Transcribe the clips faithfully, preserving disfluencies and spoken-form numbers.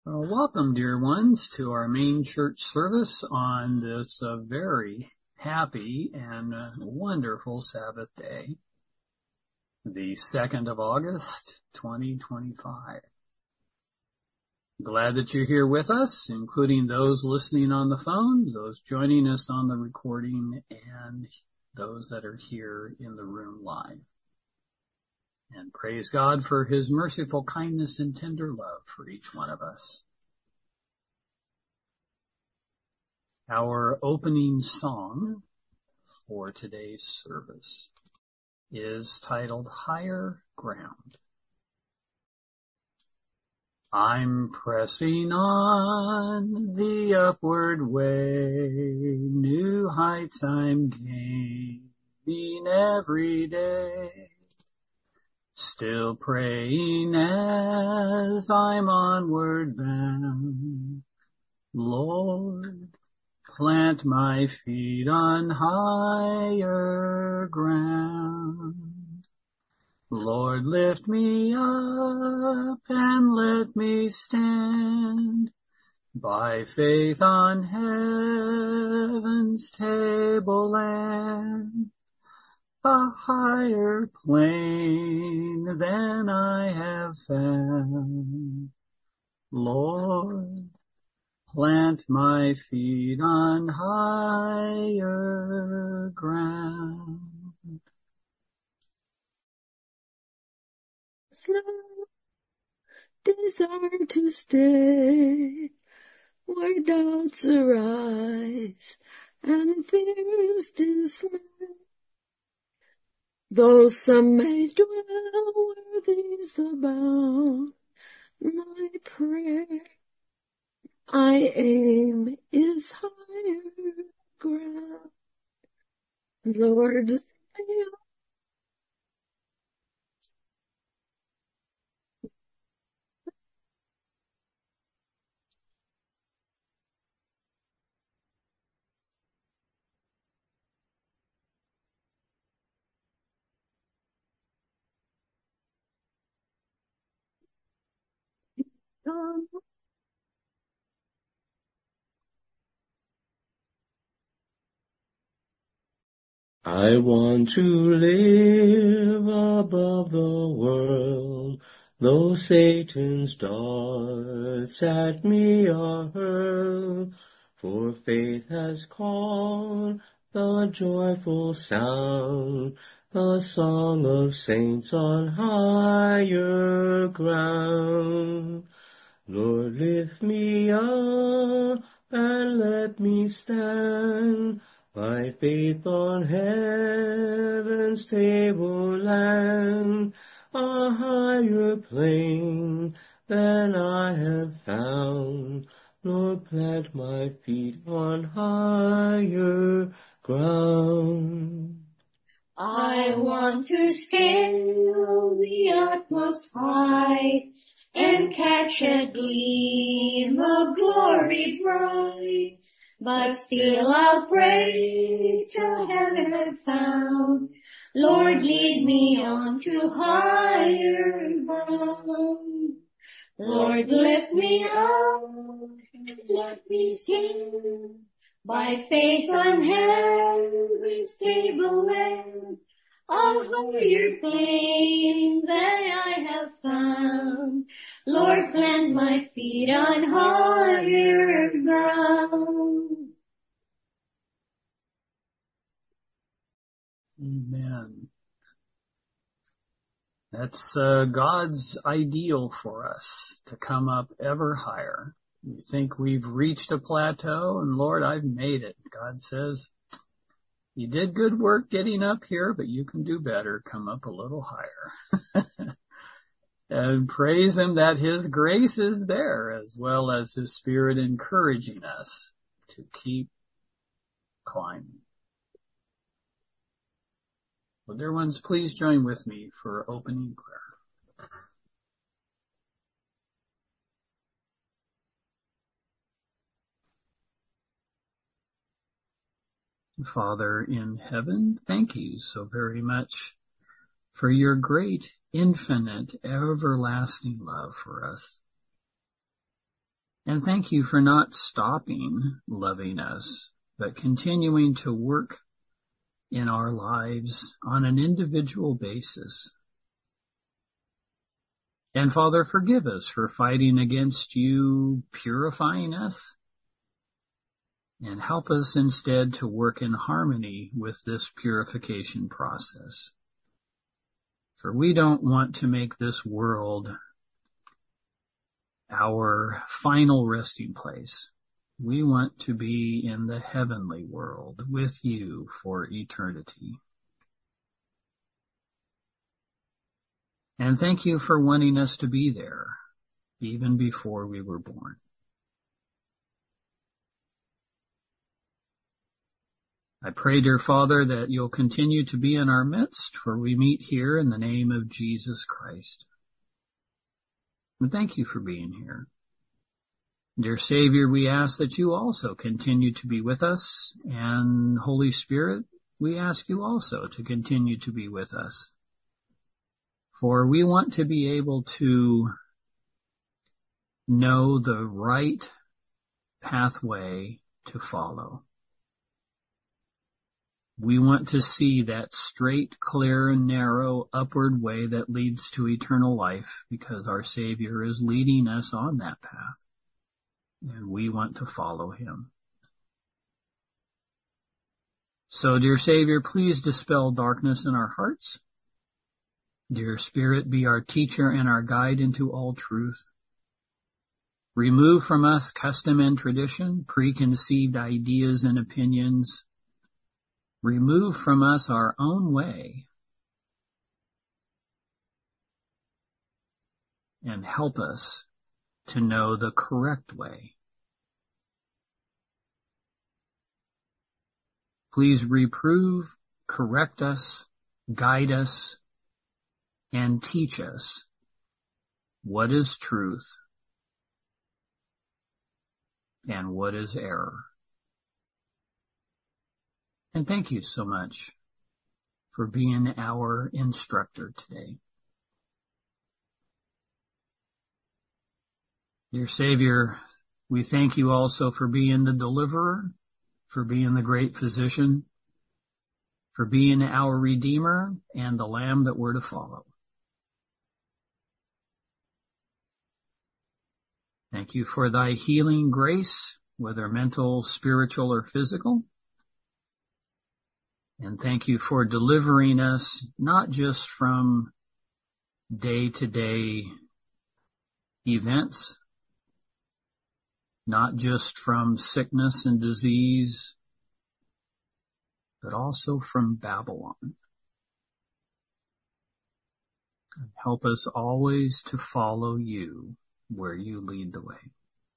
Well, welcome, dear ones, to our main church service on this uh, very happy and uh, wonderful Sabbath day, the second of August, twenty twenty-five. Glad that you're here with us, including those listening on the phone, those joining us on the recording, and those that are here in the room live. And praise God for His merciful kindness and tender love for each one of us. Our opening song for today's service is titled Higher Ground. I'm pressing on the upward way, new heights I'm gaining every day. Still praying as I'm onward bound, Lord, plant my feet on higher ground. Lord, lift me up and let me stand by faith on heaven's tableland, a higher plane than I have found. Lord, plant my feet on higher ground. Slow desire to stay where doubts arise and fears dismay. Though some may dwell where these abound, my prayer I aim is higher ground. Lord, lift me up. I want to live above the world, though Satan's darts at me are hurled, for faith has called the joyful sound, the song of saints on higher ground. Lord, lift me up and let me stand by faith on heaven's tableland, a higher plane than I have found. Lord, plant my feet on higher ground. I want to scale the utmost height and catch a gleam of glory bright. But still I'll pray till heaven I've found. Lord, lead me on to higher ground. Lord, lift me up and let me sing by faith on heaven's tableland, a higher plane than I have found. Lord, plant my feet on higher ground. Amen. That's uh, God's ideal for us, to come up ever higher. We think we've reached a plateau, and Lord, I've made it. God says, you did good work getting up here, but you can do better. Come up a little higher. And praise Him that His grace is there, as well as His Spirit encouraging us to keep climbing. Well, dear ones, please join with me for opening prayer. Father in heaven, thank you so very much for your great, infinite, everlasting love for us. And thank you for not stopping loving us, but continuing to work in our lives on an individual basis. And Father, forgive us for fighting against you purifying us, and help us instead to work in harmony with this purification process. For we don't want to make this world our final resting place. We want to be in the heavenly world with you for eternity. And thank you for wanting us to be there even before we were born. I pray, dear Father, that you'll continue to be in our midst, for we meet here in the name of Jesus Christ. And thank you for being here. Dear Savior, we ask that you also continue to be with us, and Holy Spirit, we ask you also to continue to be with us. For we want to be able to know the right pathway to follow. We want to see that straight, clear, and narrow upward way that leads to eternal life, because our Savior is leading us on that path, and we want to follow him. So, dear Savior, please dispel darkness in our hearts. Dear Spirit, be our teacher and our guide into all truth. Remove from us custom and tradition, preconceived ideas and opinions. Remove from us our own way, and help us to know the correct way. Please reprove, correct us, guide us, and teach us what is truth and what is error. And thank you so much for being our instructor today. Dear Savior, we thank you also for being the deliverer, for being the great physician, for being our Redeemer and the Lamb that we're to follow. Thank you for thy healing grace, whether mental, spiritual, or physical. And thank you for delivering us not just from day-to-day events, not just from sickness and disease, but also from Babylon. And help us always to follow you where you lead the way.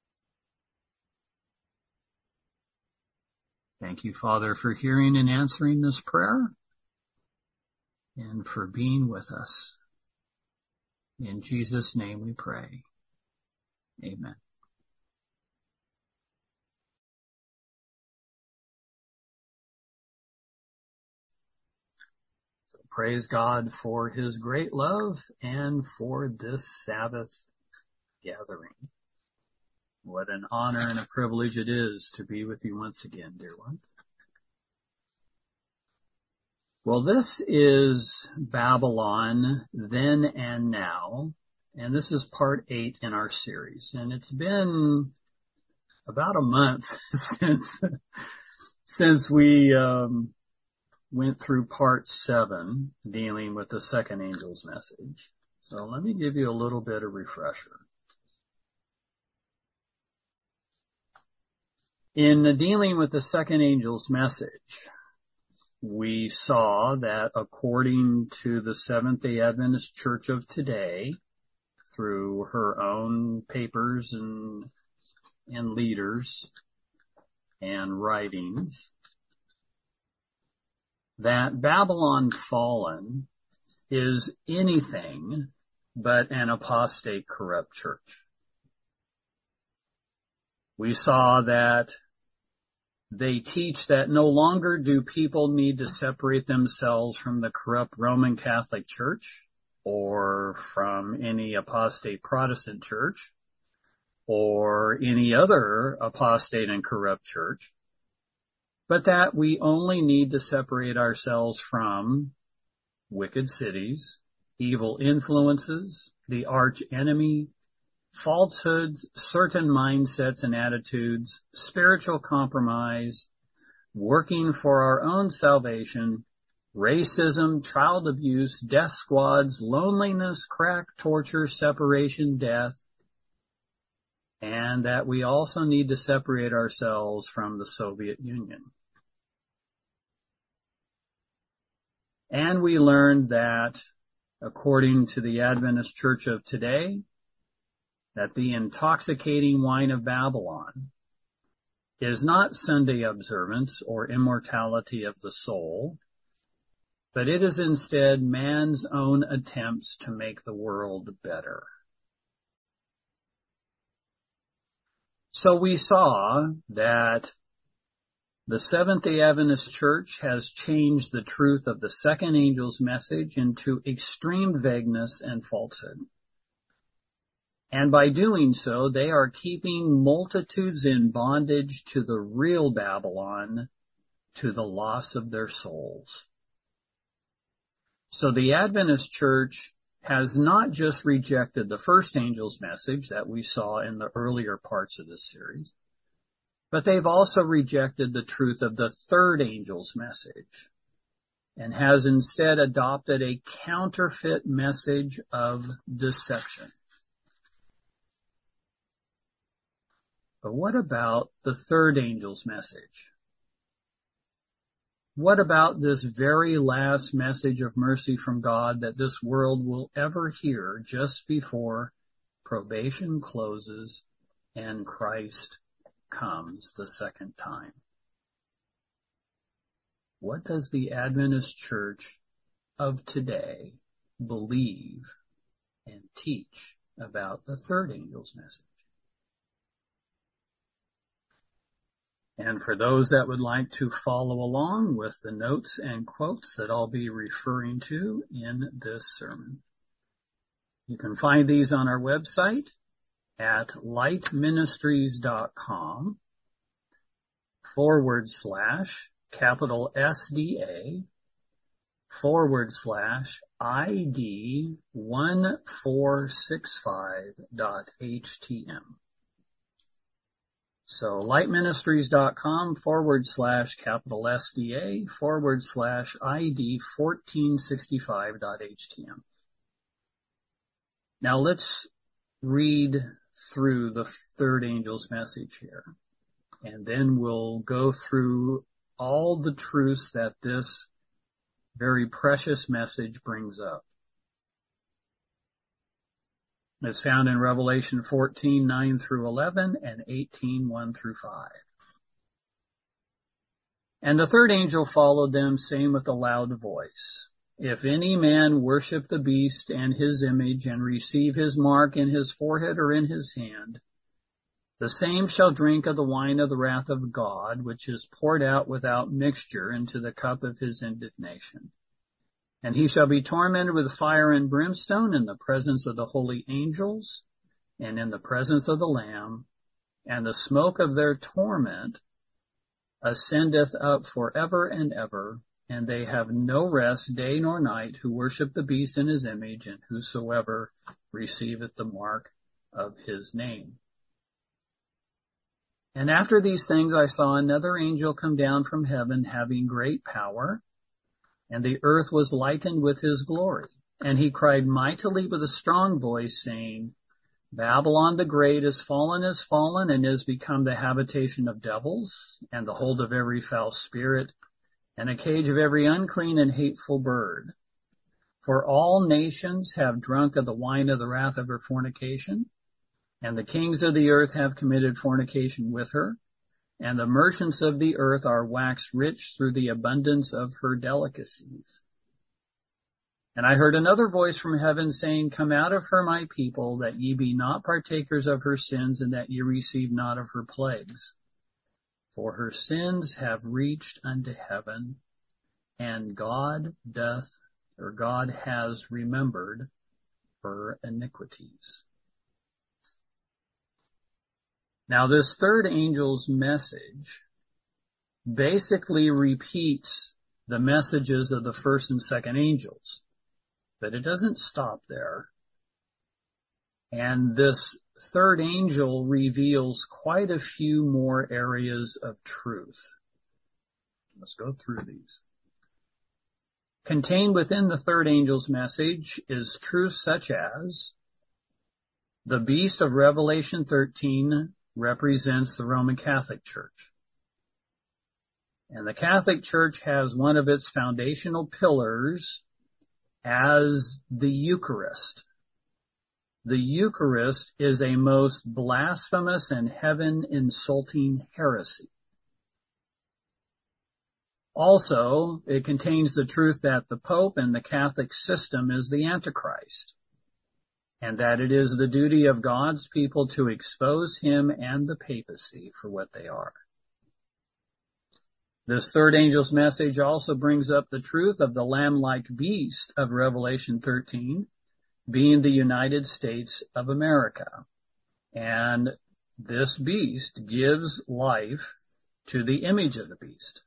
Thank you, Father, for hearing and answering this prayer, and for being with us. In Jesus' name we pray. Amen. So praise God for his great love and for this Sabbath gathering. What an honor and a privilege it is to be with you once again, dear ones. Well, this is Babylon Then and Now, and this is part eight in our series. And it's been about a month since since we um, went through part seven, dealing with the second angel's message. So let me give you a little bit of refresher. In dealing with the second angel's message, we saw that according to the Seventh-day Adventist Church of today, through her own papers and, and leaders and writings, that Babylon Fallen is anything but an apostate, corrupt church. We saw that they teach that no longer do people need to separate themselves from the corrupt Roman Catholic Church or from any apostate Protestant church or any other apostate and corrupt church, but that we only need to separate ourselves from wicked cities, evil influences, the arch enemy, falsehoods, certain mindsets and attitudes, spiritual compromise, working for our own salvation, racism, child abuse, death squads, loneliness, crack, torture, separation, death, and that we also need to separate ourselves from the Soviet Union. And we learned that, according to the Adventist Church of today, that the intoxicating wine of Babylon is not Sunday observance or immortality of the soul, but it is instead man's own attempts to make the world better. So we saw that the Seventh-day Adventist Church has changed the truth of the second angel's message into extreme vagueness and falsehood. And by doing so, they are keeping multitudes in bondage to the real Babylon, to the loss of their souls. So the Adventist Church has not just rejected the first angel's message that we saw in the earlier parts of this series, but they've also rejected the truth of the third angel's message and has instead adopted a counterfeit message of deception. But what about the third angel's message? What about this very last message of mercy from God that this world will ever hear just before probation closes and Christ comes the second time? What does the Adventist Church of today believe and teach about the third angel's message? And for those that would like to follow along with the notes and quotes that I'll be referring to in this sermon, you can find these on our website at lightministries.com forward slash capital S D A forward slash ID one four six five dot H T M. So lightministries.com forward slash capital S D A forward slash ID fourteen sixty-five dot H T M. Now let's read through the third angel's message here, and then we'll go through all the truths that this very precious message brings up. It's found in Revelation fourteen, nine through eleven and eighteen, one through five. And the third angel followed them, saying with a loud voice, If any man worship the beast and his image and receive his mark in his forehead or in his hand, the same shall drink of the wine of the wrath of God, which is poured out without mixture into the cup of his indignation. And he shall be tormented with fire and brimstone in the presence of the holy angels and in the presence of the Lamb, and the smoke of their torment ascendeth up forever and ever, and they have no rest day nor night who worship the beast in his image, and whosoever receiveth the mark of his name. And after these things I saw another angel come down from heaven, having great power, and the earth was lightened with his glory. And he cried mightily with a strong voice, saying, Babylon the great is fallen, is fallen, and is become the habitation of devils, and the hold of every foul spirit, and a cage of every unclean and hateful bird. For all nations have drunk of the wine of the wrath of her fornication, and the kings of the earth have committed fornication with her, and the merchants of the earth are waxed rich through the abundance of her delicacies. And I heard another voice from heaven saying, Come out of her, my people, that ye be not partakers of her sins, and that ye receive not of her plagues. For her sins have reached unto heaven, and God doth, or God has remembered her iniquities. Now, this third angel's message basically repeats the messages of the first and second angels, but it doesn't stop there. And this third angel reveals quite a few more areas of truth. Let's go through these. Contained within the third angel's message is truth such as the beast of Revelation thirteen represents the Roman Catholic Church. And the Catholic Church has one of its foundational pillars as the Eucharist. The Eucharist is a most blasphemous and heaven-insulting heresy. Also, it contains the truth that the Pope and the Catholic system is the Antichrist, and that it is the duty of God's people to expose him and the papacy for what they are. This third angel's message also brings up the truth of the lamb-like beast of Revelation thirteen, being the United States of America. And this beast gives life to the image of the beast.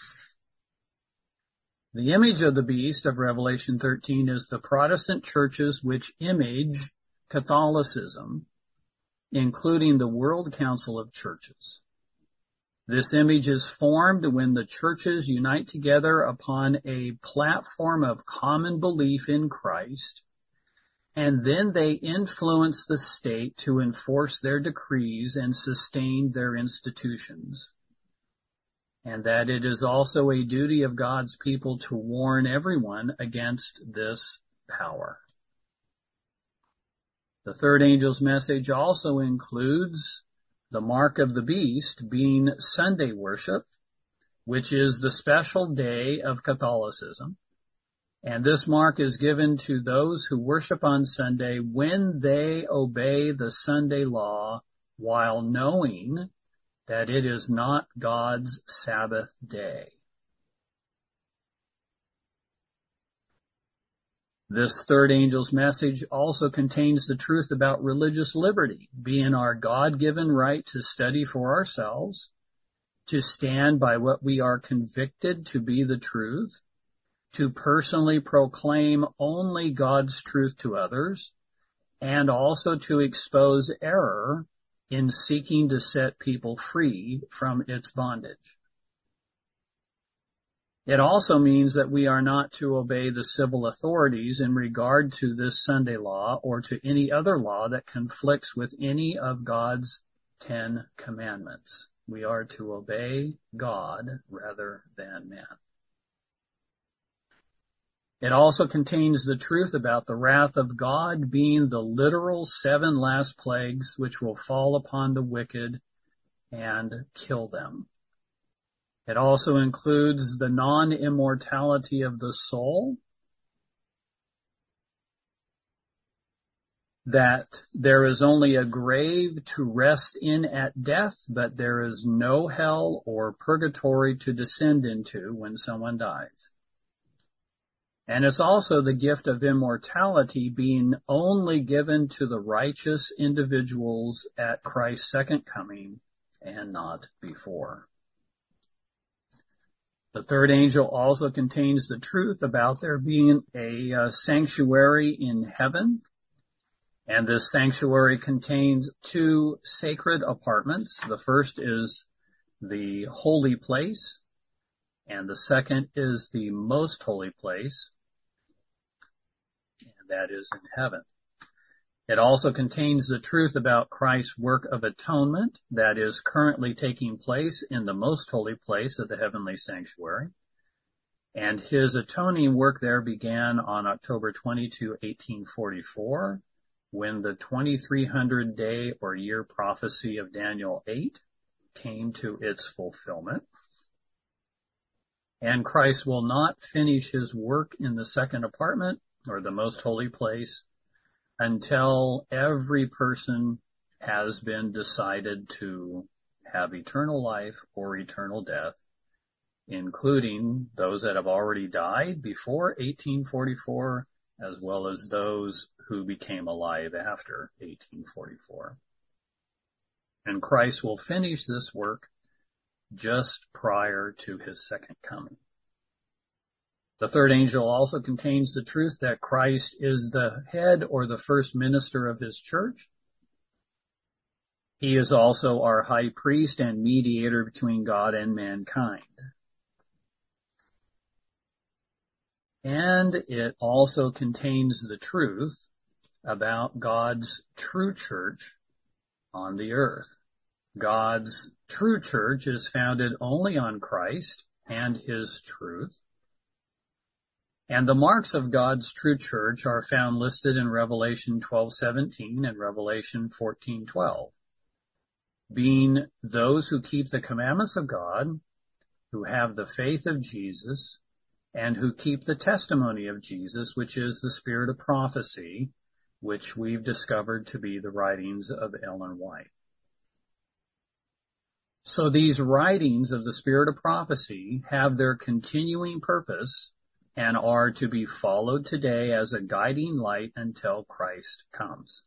The image of the beast of Revelation thirteen is the Protestant churches which image Catholicism, including the World Council of Churches. This image is formed when the churches unite together upon a platform of common belief in Christ, and then they influence the state to enforce their decrees and sustain their institutions. And that it is also a duty of God's people to warn everyone against this power. The third angel's message also includes the mark of the beast being Sunday worship, which is the special day of Catholicism. And this mark is given to those who worship on Sunday when they obey the Sunday law while knowing that it is not God's Sabbath day. This third angel's message also contains the truth about religious liberty, being our God-given right to study for ourselves, to stand by what we are convicted to be the truth, to personally proclaim only God's truth to others, and also to expose error in seeking to set people free from its bondage. It also means that we are not to obey the civil authorities in regard to this Sunday law or to any other law that conflicts with any of God's Ten Commandments. We are to obey God rather than man. It also contains the truth about the wrath of God being the literal seven last plagues which will fall upon the wicked and kill them. It also includes the non-immortality of the soul, that there is only a grave to rest in at death, but there is no hell or purgatory to descend into when someone dies. And it's also the gift of immortality being only given to the righteous individuals at Christ's second coming and not before. The third angel also contains the truth about there being a uh, sanctuary in heaven. And this sanctuary contains two sacred apartments. The first is the holy place, and the second is the most holy place, and that is in heaven. It also contains the truth about Christ's work of atonement that is currently taking place in the most holy place of the heavenly sanctuary. And his atoning work there began on October twenty-second, eighteen forty-four, when the twenty-three hundred day or year prophecy of Daniel eight came to its fulfillment. And Christ will not finish his work in the second apartment or the most holy place until every person has been decided to have eternal life or eternal death, including those that have already died before eighteen forty-four, as well as those who became alive after eighteen forty-four. And Christ will finish this work just prior to his second coming. The third angel also contains the truth that Christ is the head or the first minister of his church. He is also our high priest and mediator between God and mankind. And it also contains the truth about God's true church on the earth. God's true church is founded only on Christ and his truth. And the marks of God's true church are found listed in Revelation twelve seventeen and Revelation fourteen twelve, being those who keep the commandments of God, who have the faith of Jesus, and who keep the testimony of Jesus, which is the spirit of prophecy, which we've discovered to be the writings of Ellen White. So these writings of the spirit of prophecy have their continuing purpose and are to be followed today as a guiding light until Christ comes.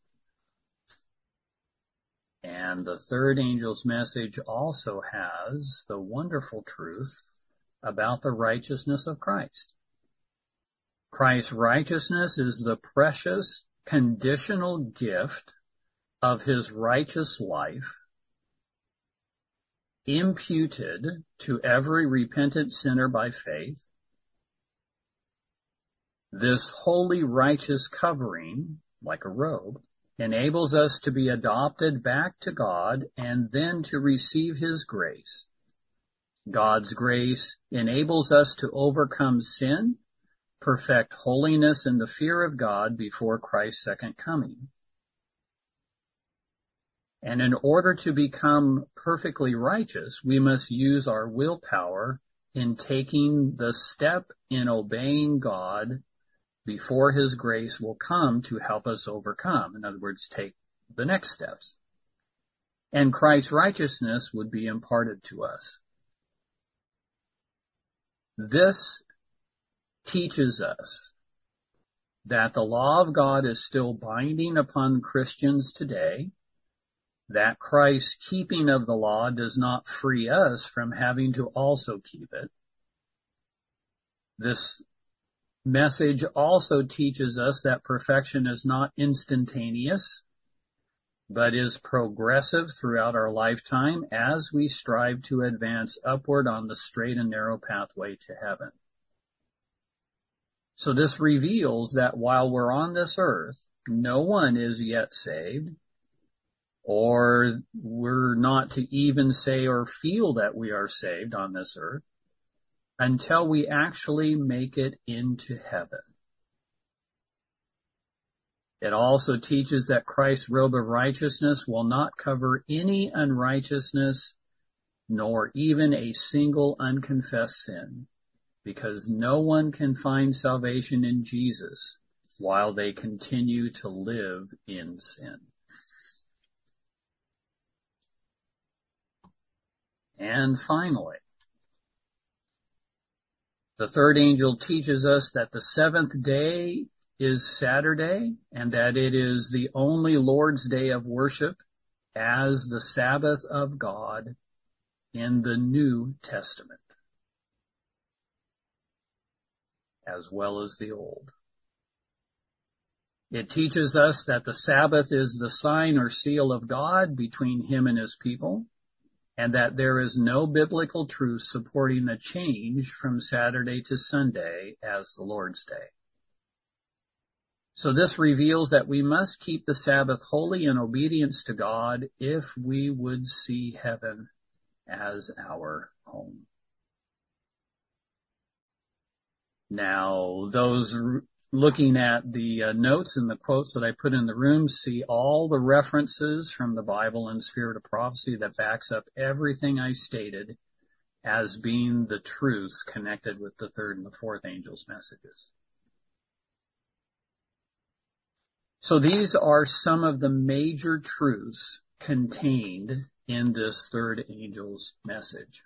And the third angel's message also has the wonderful truth about the righteousness of Christ. Christ's righteousness is the precious conditional gift of his righteous life, imputed to every repentant sinner by faith. This holy righteous covering, like a robe, enables us to be adopted back to God and then to receive his grace. God's grace enables us to overcome sin, perfect holiness and the fear of God before Christ's second coming. And in order to become perfectly righteous, we must use our willpower in taking the step in obeying God before his grace will come to help us overcome. In other words, take the next steps. And Christ's righteousness would be imparted to us. This teaches us that the law of God is still binding upon Christians today, that Christ's keeping of the law does not free us from having to also keep it. This message also teaches us that perfection is not instantaneous, but is progressive throughout our lifetime as we strive to advance upward on the straight and narrow pathway to heaven. So this reveals that while we're on this earth, no one is yet saved, or we're not to even say or feel that we are saved on this earth, until we actually make it into heaven. It also teaches that Christ's robe of righteousness will not cover any unrighteousness, nor even a single unconfessed sin, because no one can find salvation in Jesus while they continue to live in sin. And finally, the third angel teaches us that the seventh day is Saturday and that it is the only Lord's Day of worship as the Sabbath of God in the New Testament, as well as the Old. It teaches us that the Sabbath is the sign or seal of God between him and his people, and that there is no biblical truth supporting the change from Saturday to Sunday as the Lord's Day. So this reveals that we must keep the Sabbath holy in obedience to God if we would see heaven as our home. Now, those looking at the uh, notes and the quotes that I put in the room see all the references from the Bible and Spirit of Prophecy that backs up everything I stated as being the truths connected with the third and the fourth angel's messages. So these are some of the major truths contained in this third angel's message.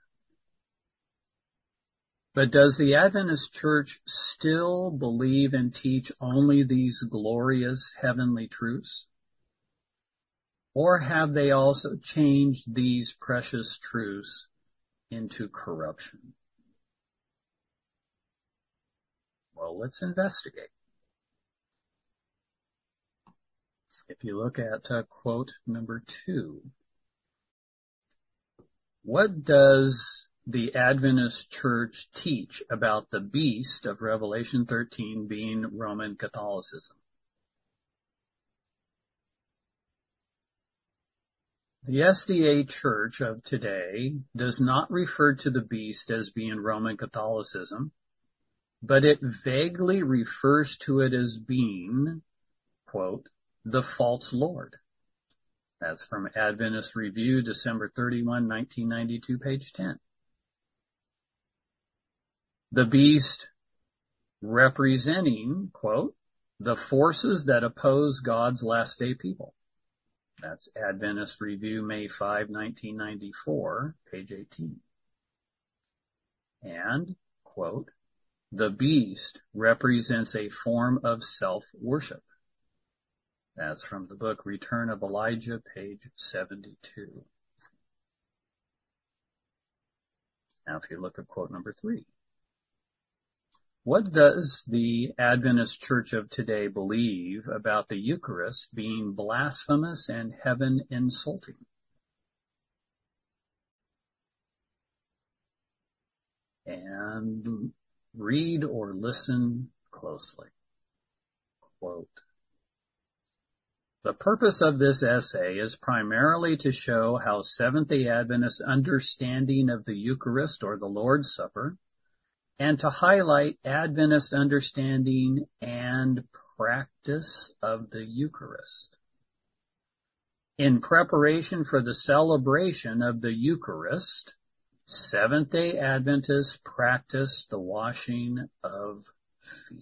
But does the Adventist Church still believe and teach only these glorious heavenly truths? Or have they also changed these precious truths into corruption? Well, let's investigate. If you look at uh, quote number two, what does the Adventist Church teach about the beast of Revelation thirteen being Roman Catholicism? The S D A Church of today does not refer to the beast as being Roman Catholicism, but it vaguely refers to it as being, quote, the false Lord. That's from Adventist Review, December thirty-first, nineteen ninety-two, page ten. The beast representing, quote, the forces that oppose God's last day people. That's Adventist Review, May fifth, nineteen ninety-four, page eighteen. And, quote, the beast represents a form of self-worship. That's from the book Return of Elijah, page seventy-two. Now if you look at quote number three. What does the Adventist Church of today believe about the Eucharist being blasphemous and heaven insulting? And read or listen closely. Quote, the purpose of this essay is primarily to show how Seventh-day Adventists' understanding of the Eucharist or the Lord's Supper, and to highlight Adventist understanding and practice of the Eucharist. In preparation for the celebration of the Eucharist, Seventh-day Adventists practice the washing of feet.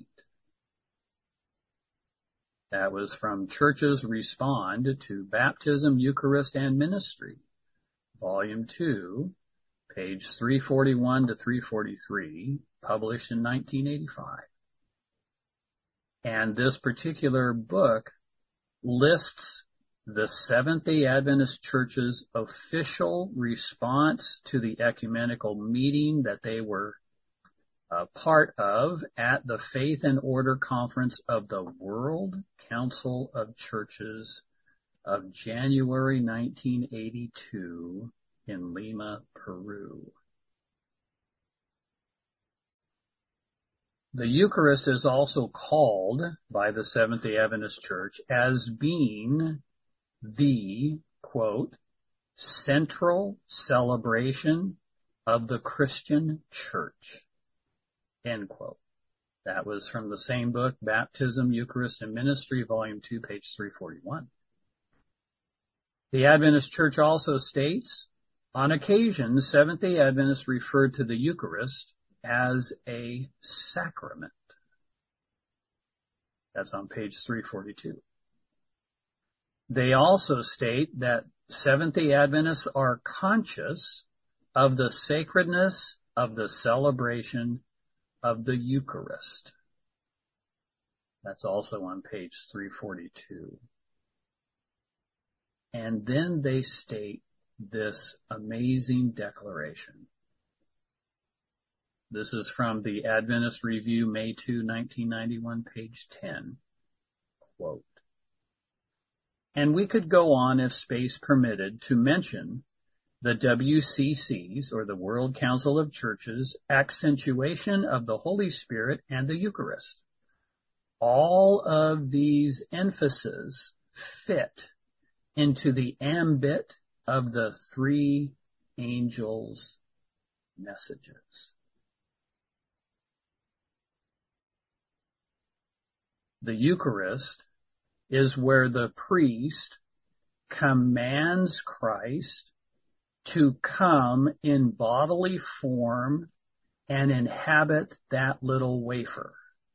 That was from Churches Respond to Baptism, Eucharist, and Ministry, Volume two, page three forty-one to three forty-three, published in nineteen eighty-five. And this particular book lists the Seventh-day Adventist Church's official response to the ecumenical meeting that they were a part of at the Faith and Order Conference of the World Council of Churches of January nineteen eighty-two in Lima, Peru. The Eucharist is also called by the Seventh-day Adventist Church as being the, quote, central celebration of the Christian Church, end quote. That was from the same book, Baptism, Eucharist, and Ministry, Volume two, page three forty-one. The Adventist Church also states, on occasion, Seventh-day Adventists referred to the Eucharist as a sacrament. That's on page three forty-two. They also state that Seventh-day Adventists are conscious of the sacredness of the celebration of the Eucharist. That's also on page three forty-two. And then they state this amazing declaration. This is from the Adventist Review, May second, nineteen ninety-one, page ten. Quote, and we could go on if space permitted to mention the W C C's, or the World Council of Churches, accentuation of the Holy Spirit and the Eucharist. All of these emphases fit into the ambit of the three angels' messages. The Eucharist is where the priest commands Christ to come in bodily form and inhabit that little wafer.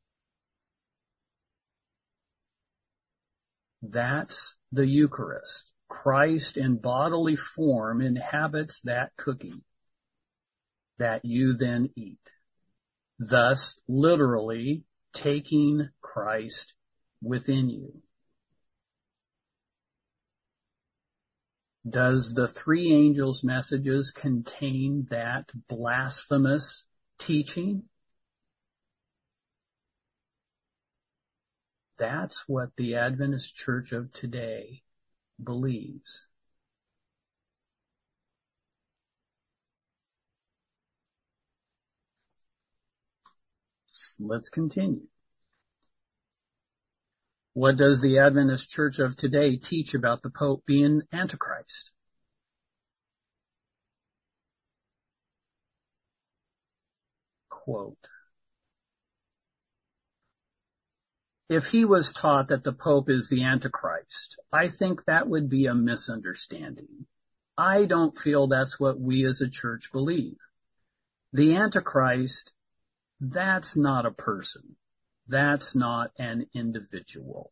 That's the Eucharist. Christ in bodily form inhabits that cookie that you then eat, thus literally taking Christ within you. Does the three angels' messages contain that blasphemous teaching? That's what the Adventist Church of today believes. Let's continue. What does the Adventist Church of today teach about the Pope being Antichrist? Quote, if he was taught that the Pope is the Antichrist, I think that would be a misunderstanding. I don't feel that's what we as a church believe. The Antichrist, that's not a person. That's not an individual.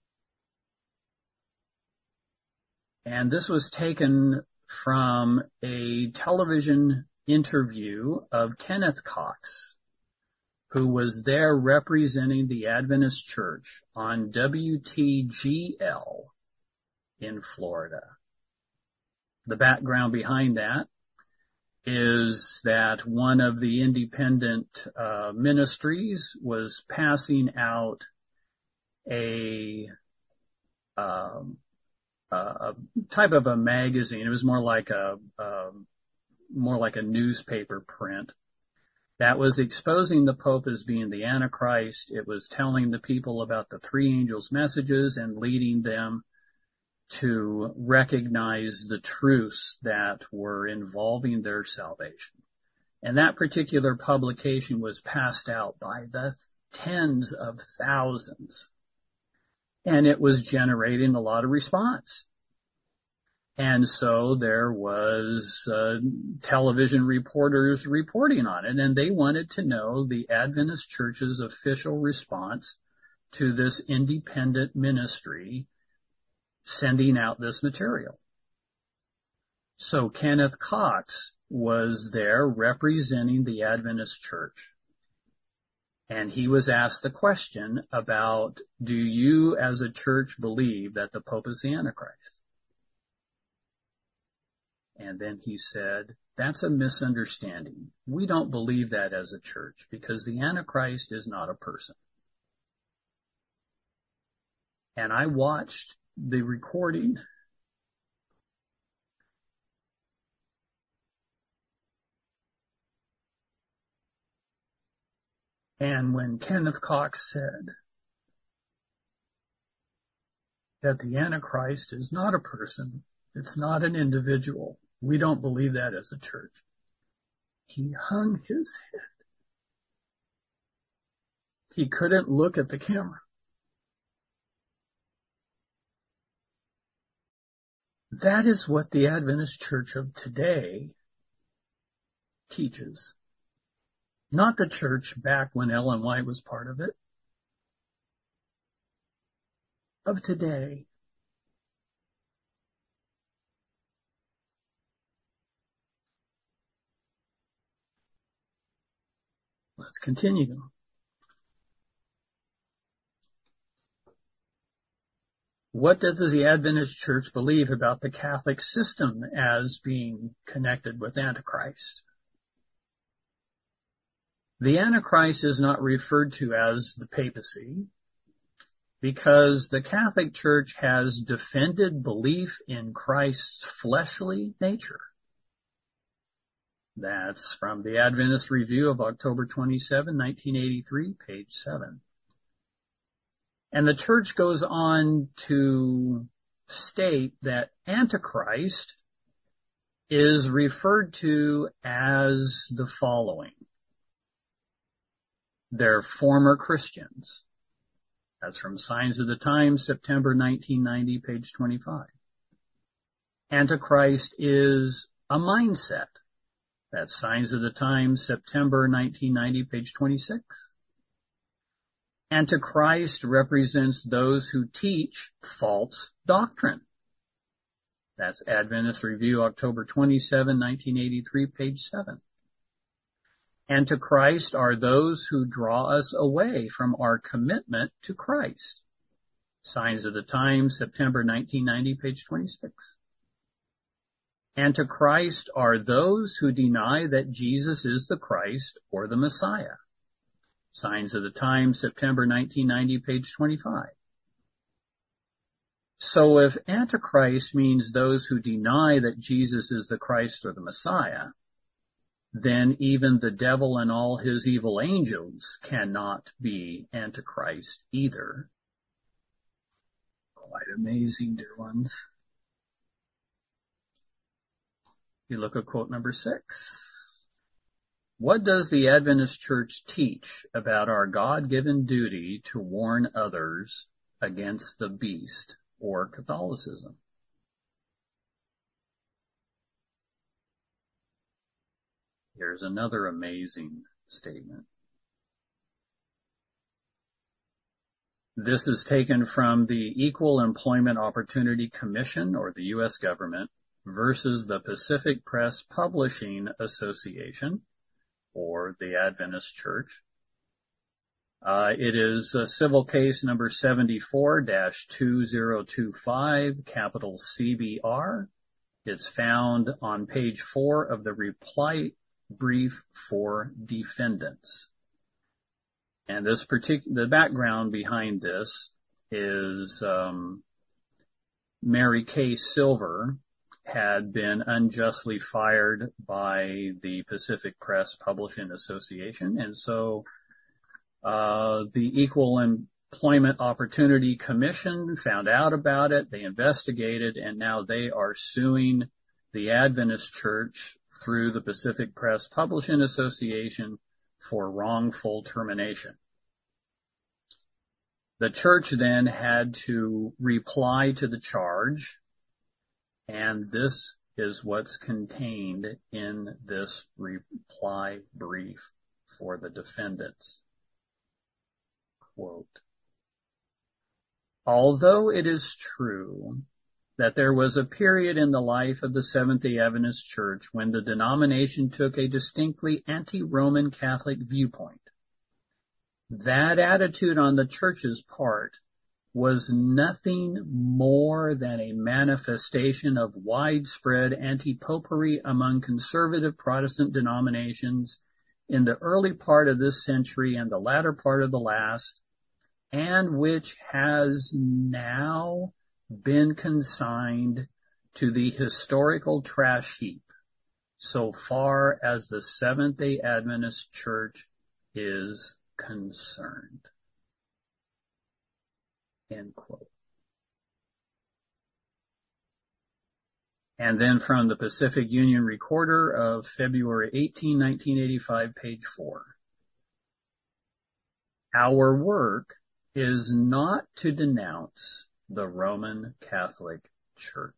And this was taken from a television interview of Kenneth Cox, who was there representing the Adventist Church on W T G L in Florida. The background behind that is that one of the independent uh, ministries was passing out a, um, a, a type of a magazine. It was more like a, a more like a newspaper print that was exposing the Pope as being the Antichrist. It was telling the people about the three angels' messages and leading them to recognize the truths that were involving their salvation. And that particular publication was passed out by the tens of thousands. And it was generating a lot of response. And so there was uh, television reporters reporting on it, and they wanted to know the Adventist Church's official response to this independent ministry sending out this material. So Kenneth Cox was there representing the Adventist Church. And he was asked the question about, do you as a church believe that the Pope is the Antichrist? And then he said, that's a misunderstanding. We don't believe that as a church because the Antichrist is not a person. And I watched the recording. And when Kenneth Cox said that the Antichrist is not a person, it's not an individual, we don't believe that as a church, he hung his head. He couldn't look at the camera. That is what the Adventist Church of today teaches. Not the church back when Ellen White was part of it. Of today. Let's continue. What does the Adventist Church believe about the Catholic system as being connected with Antichrist? The Antichrist is not referred to as the papacy because the Catholic Church has defended belief in Christ's fleshly nature. That's from the Adventist Review of October twenty-seventh, nineteen eighty-three, page seven. And the church goes on to state that Antichrist is referred to as the following. They're former Christians. That's from Signs of the Times, September nineteen ninety, page twenty-five. Antichrist is a mindset. That's Signs of the Times, September nineteen ninety, page twenty-six. Antichrist represents those who teach false doctrine. That's Adventist Review, October twenty-seventh, nineteen eighty-three, page seven. Antichrist are those who draw us away from our commitment to Christ. Signs of the Times, September nineteen ninety, page twenty-six. Antichrist are those who deny that Jesus is the Christ or the Messiah. Signs of the Times, September nineteen ninety, page twenty-five. So if Antichrist means those who deny that Jesus is the Christ or the Messiah, then even the devil and all his evil angels cannot be Antichrist either. Quite amazing, dear ones. You look at quote number six. What does the Adventist Church teach about our God-given duty to warn others against the beast or Catholicism? Here's another amazing statement. This is taken from the Equal Employment Opportunity Commission, or the U S government, versus the Pacific Press Publishing Association, or the Adventist Church. Uh, it is uh, civil case number seventy-four dash two zero two five, capital C B R. It's found on page four of the reply brief for defendants. And this particular, the background behind this is um, Mary Kay Silver had been unjustly fired by the Pacific Press Publishing Association, and so uh, the Equal Employment Opportunity Commission found out about it. They investigated, and now they are suing the Adventist Church through the Pacific Press Publishing Association for wrongful termination. The church then had to reply to the charge, and this is what's contained in this reply brief for the defendants. Quote, although it is true that there was a period in the life of the Seventh-day Adventist Church when the denomination took a distinctly anti-Roman Catholic viewpoint, that attitude on the church's part was nothing more than a manifestation of widespread anti-popery among conservative Protestant denominations in the early part of this century and the latter part of the last, and which has now been consigned to the historical trash heap so far as the Seventh-day Adventist Church is concerned. End quote. And then from the Pacific Union Recorder of February eighteenth, nineteen eighty-five, page four. Our work is not to denounce the Roman Catholic Church.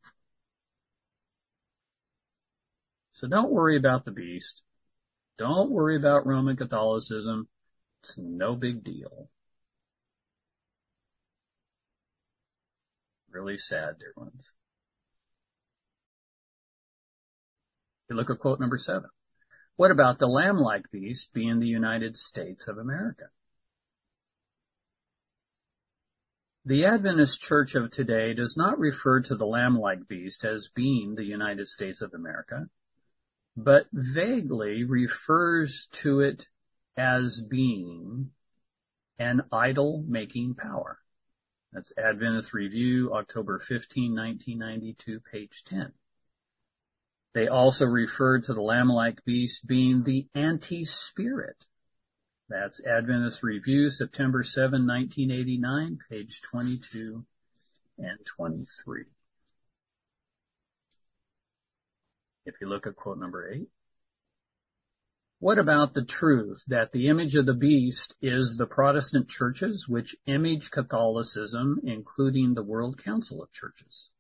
So don't worry about the beast. Don't worry about Roman Catholicism. It's no big deal. Really sad, dear ones. You look at quote number seven. What about the lamb-like beast being the United States of America? The Adventist Church of today does not refer to the lamb-like beast as being the United States of America, but vaguely refers to it as being an idol-making power. That's Adventist Review, October fifteenth, nineteen ninety-two, page ten. They also refer to the lamb-like beast being the anti-spirit. That's Adventist Review, September seventh, nineteen eighty-nine, page twenty-two and twenty-three. If you look at quote number eight. What about the truth that the image of the beast is the Protestant churches, which image Catholicism, including the World Council of Churches?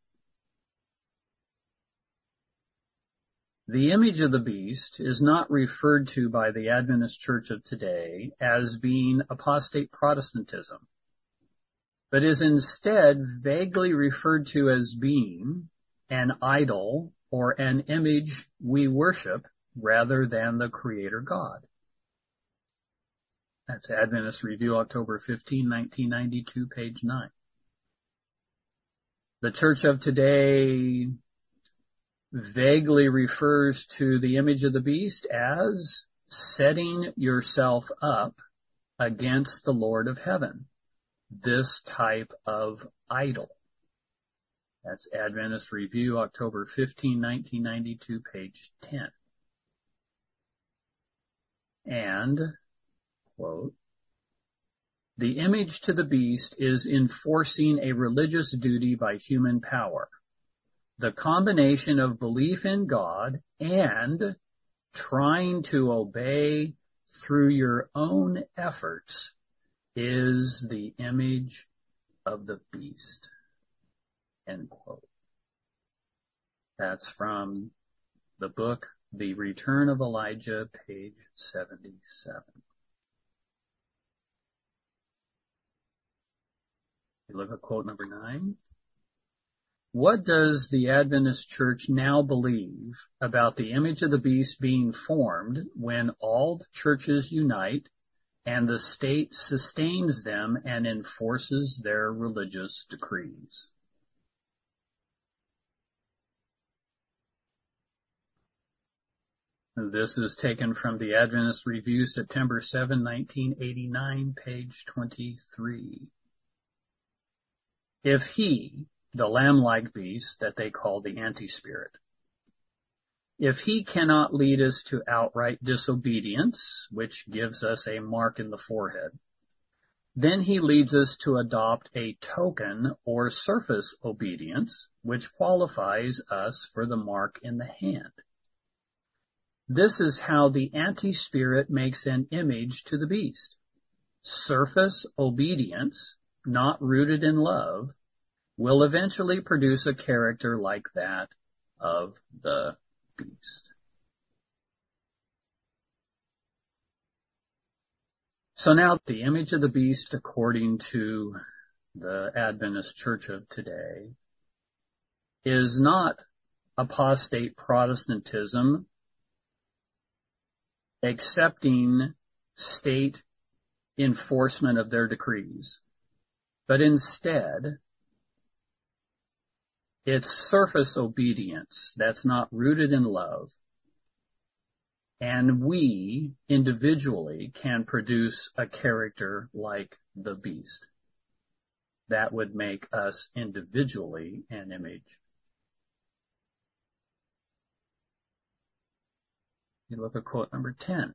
The image of the beast is not referred to by the Adventist Church of today as being apostate Protestantism, but is instead vaguely referred to as being an idol or an image we worship rather than the Creator God. That's Adventist Review, October fifteenth, nineteen ninety-two, page nine. The Church of today vaguely refers to the image of the beast as setting yourself up against the Lord of heaven, this type of idol. That's Adventist Review, October fifteenth, nineteen ninety-two, page ten. And, quote, the image to the beast is enforcing a religious duty by human power. The combination of belief in God and trying to obey through your own efforts is the image of the beast. End quote. That's from the book, The Return of Elijah, page seventy-seven. You look at quote number nine. What does the Adventist Church now believe about the image of the beast being formed when all churches unite and the state sustains them and enforces their religious decrees? This is taken from the Adventist Review, September seventh, nineteen eighty-nine, page twenty-three. If he, the lamb-like beast that they call the anti-spirit, if he cannot lead us to outright disobedience, which gives us a mark in the forehead, then he leads us to adopt a token or surface obedience, which qualifies us for the mark in the hand. This is how the anti-spirit makes an image to the beast. Surface obedience, not rooted in love, will eventually produce a character like that of the beast. So now the image of the beast, according to the Adventist Church of today, is not apostate Protestantism accepting state enforcement of their decrees, but instead it's surface obedience that's not rooted in love, and we individually can produce a character like the beast. That would make us individually an image. You look at quote number ten.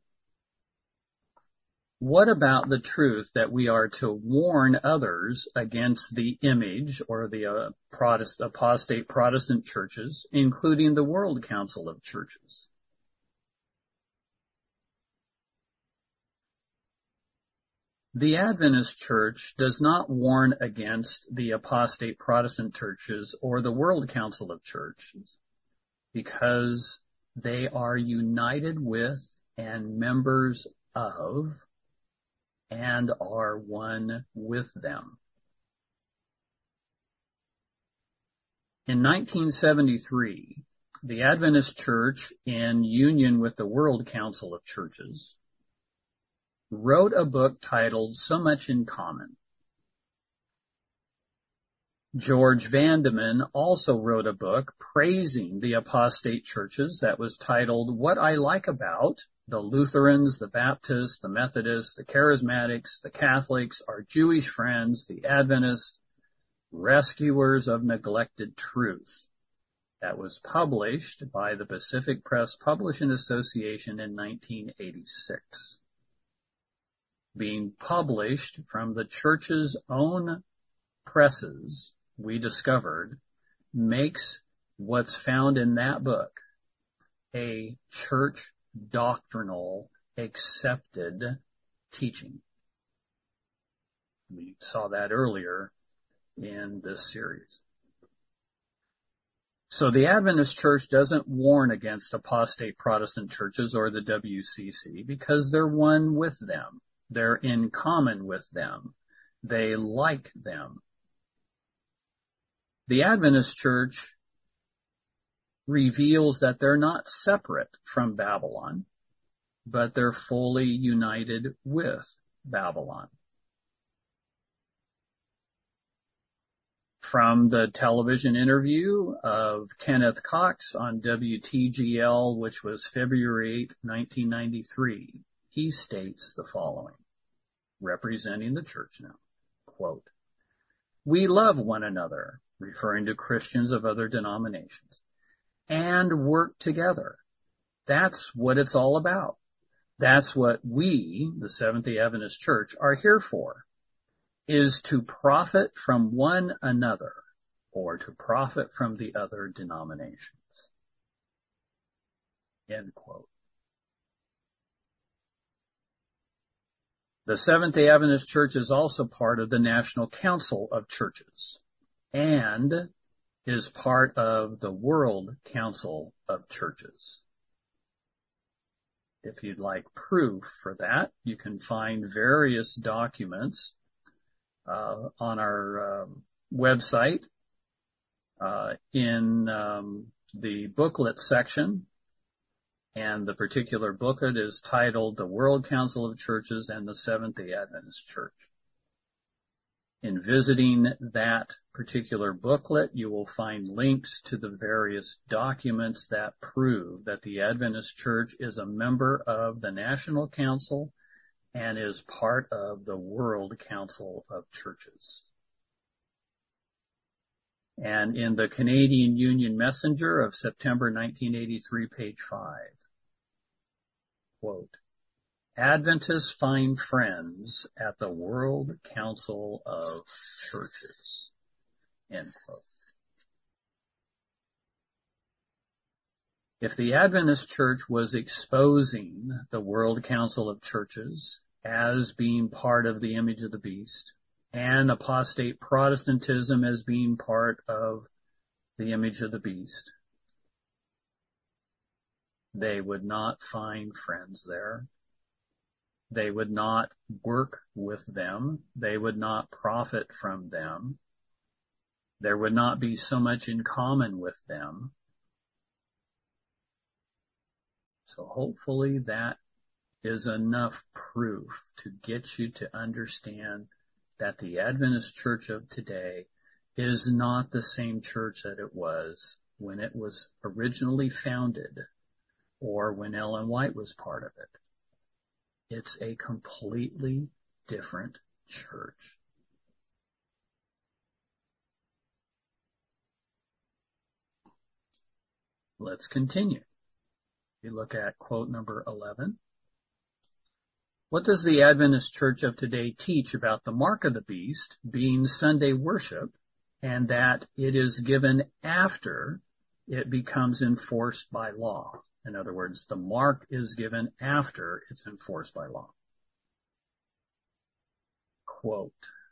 What about the truth that we are to warn others against the image or the uh, Protestant, apostate Protestant churches, including the World Council of Churches? The Adventist Church does not warn against the apostate Protestant churches or the World Council of Churches because they are united with and members of and are one with them. In nineteen seventy-three, the Adventist Church, in union with the World Council of Churches, wrote a book titled So Much in Common. George Vandeman also wrote a book praising the apostate churches that was titled What I Like About the Lutherans, the Baptists, the Methodists, the Charismatics, the Catholics, Our Jewish Friends, the Adventists, Rescuers of Neglected Truth. That was published by the Pacific Press Publishing Association in nineteen eighty-six. Being published from the church's own presses, we discovered, makes what's found in that book a church doctrinal accepted teaching. We saw that earlier in this series. So the Adventist Church doesn't warn against apostate Protestant churches or the W C C because they're one with them. They're in common with them. They like them. The Adventist Church reveals that they're not separate from Babylon, but they're fully united with Babylon. from the television interview of Kenneth Cox on W T G L, which was February eighth, nineteen ninety-three, he states the following, representing the church now, quote, "We love one another," referring to Christians of other denominations, "and work together. That's what it's all about. That's what we, the Seventh-day Adventist Church, are here for, is to profit from one another or to profit from the other denominations." End quote. The Seventh-day Adventist Church is also part of the National Council of Churches and is part of the World Council of Churches. If you'd like proof for that, you can find various documents uh, on our um, website uh, in um, the booklet section. And the particular booklet is titled The World Council of Churches and the Seventh-day Adventist Church. In visiting that particular booklet, you will find links to the various documents that prove that the Adventist Church is a member of the National Council and is part of the World Council of Churches. And in the Canadian Union Messenger of September nineteen eighty-three, page five, quote, "Adventists find friends at the World Council of Churches," end quote. If the Adventist Church was exposing the World Council of Churches as being part of the image of the beast and apostate Protestantism as being part of the image of the beast, they would not find friends there. They would not work with them. They would not profit from them. There would not be so much in common with them. So hopefully that is enough proof to get you to understand that the Adventist Church of today is not the same church that it was when it was originally founded or when Ellen White was part of it. It's a completely different church. Let's continue. We look at quote number eleven. What does the Adventist Church of today teach about the mark of the beast being Sunday worship, and that it is given after it becomes enforced by law? In other words, the mark is given after it's enforced by law. Quote,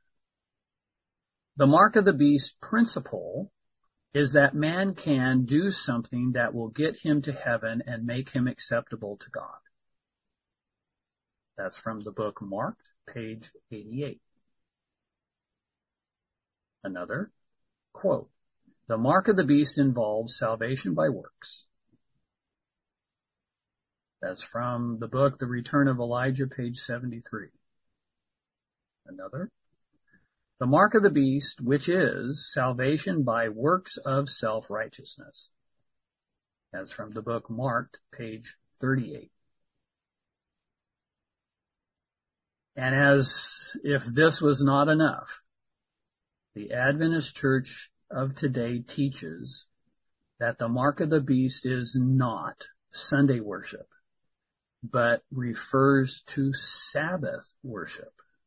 "The mark of the beast principle is that man can do something that will get him to heaven and make him acceptable to God." That's from the book Marked, page eighty-eight. Another, quote, "The mark of the beast involves salvation by works." That's from the book The Return of Elijah, page seventy-three. Another, "The mark of the beast, which is salvation by works of self-righteousness." That's from the book Marked, page thirty-eight. And as if this was not enough, the Adventist Church of today teaches that the mark of the beast is not Sunday worship, but refers to Sabbath worship.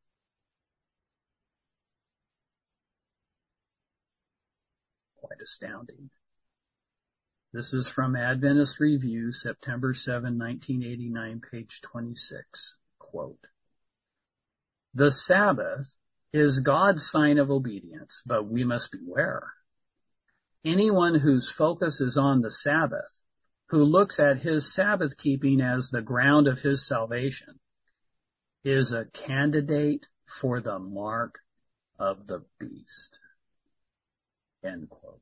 Quite astounding. This is from Adventist Review, September seventh, nineteen eighty-nine, page twenty-six. Quote, "The Sabbath is God's sign of obedience, but we must beware. Anyone whose focus is on the Sabbath, who looks at his Sabbath keeping as the ground of his salvation, is a candidate for the mark of the beast." End quote.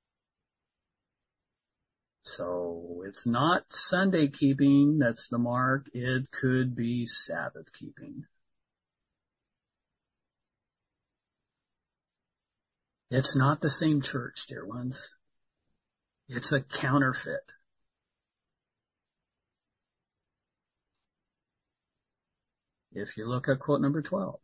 So it's not Sunday keeping that's the mark. It could be Sabbath keeping. It's not the same church, dear ones. It's a counterfeit. If you look at quote number twelve.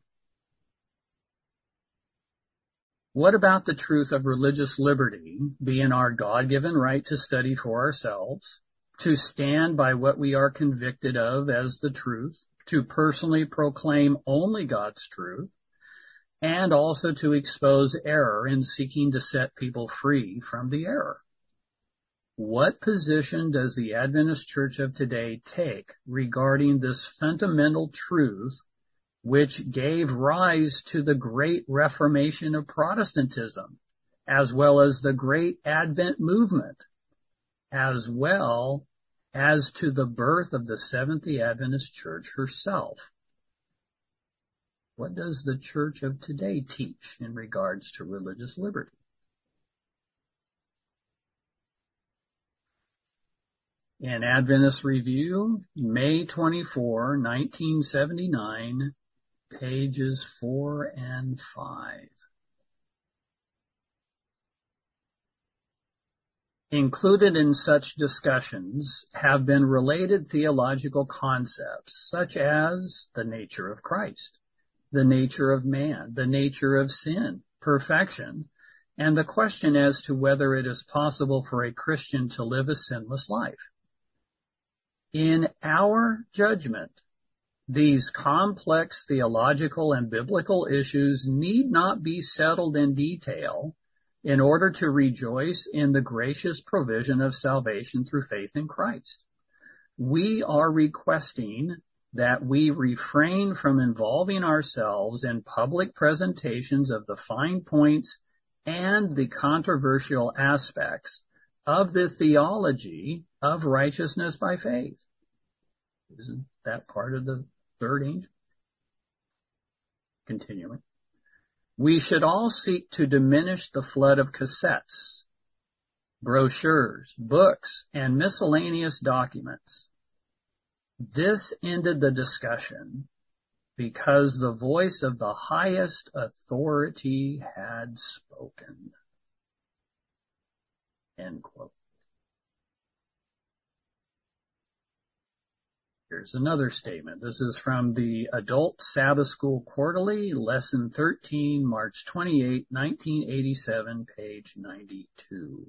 What about the truth of religious liberty being our God-given right to study for ourselves, to stand by what we are convicted of as the truth, to personally proclaim only God's truth, and also to expose error in seeking to set people free from the error? What position does the Adventist Church of today take regarding this fundamental truth which gave rise to the great Reformation of Protestantism, as well as the great Advent movement, as well as to the birth of the Seventh-day Adventist Church herself? What does the Church of today teach in regards to religious liberty? In Adventist Review, May twenty-fourth, nineteen seventy-nine, pages four and five. Included in such discussions have been related theological concepts such as the nature of Christ, the nature of man, the nature of sin, perfection, and the question as to whether it is possible for a Christian to live a sinless life. In our judgment, these complex theological and biblical issues need not be settled in detail in order to rejoice in the gracious provision of salvation through faith in Christ. We are requesting that we refrain from involving ourselves in public presentations of the fine points and the controversial aspects of the theology of righteousness by faith. Isn't that part of the third angel? Continuing. We should all seek to diminish the flood of cassettes, brochures, books, and miscellaneous documents. This ended the discussion because the voice of the highest authority had spoken. End quote. Here's another statement. This is from the Adult Sabbath School Quarterly, Lesson thirteen, March twenty-eighth, nineteen eighty-seven, page ninety-two.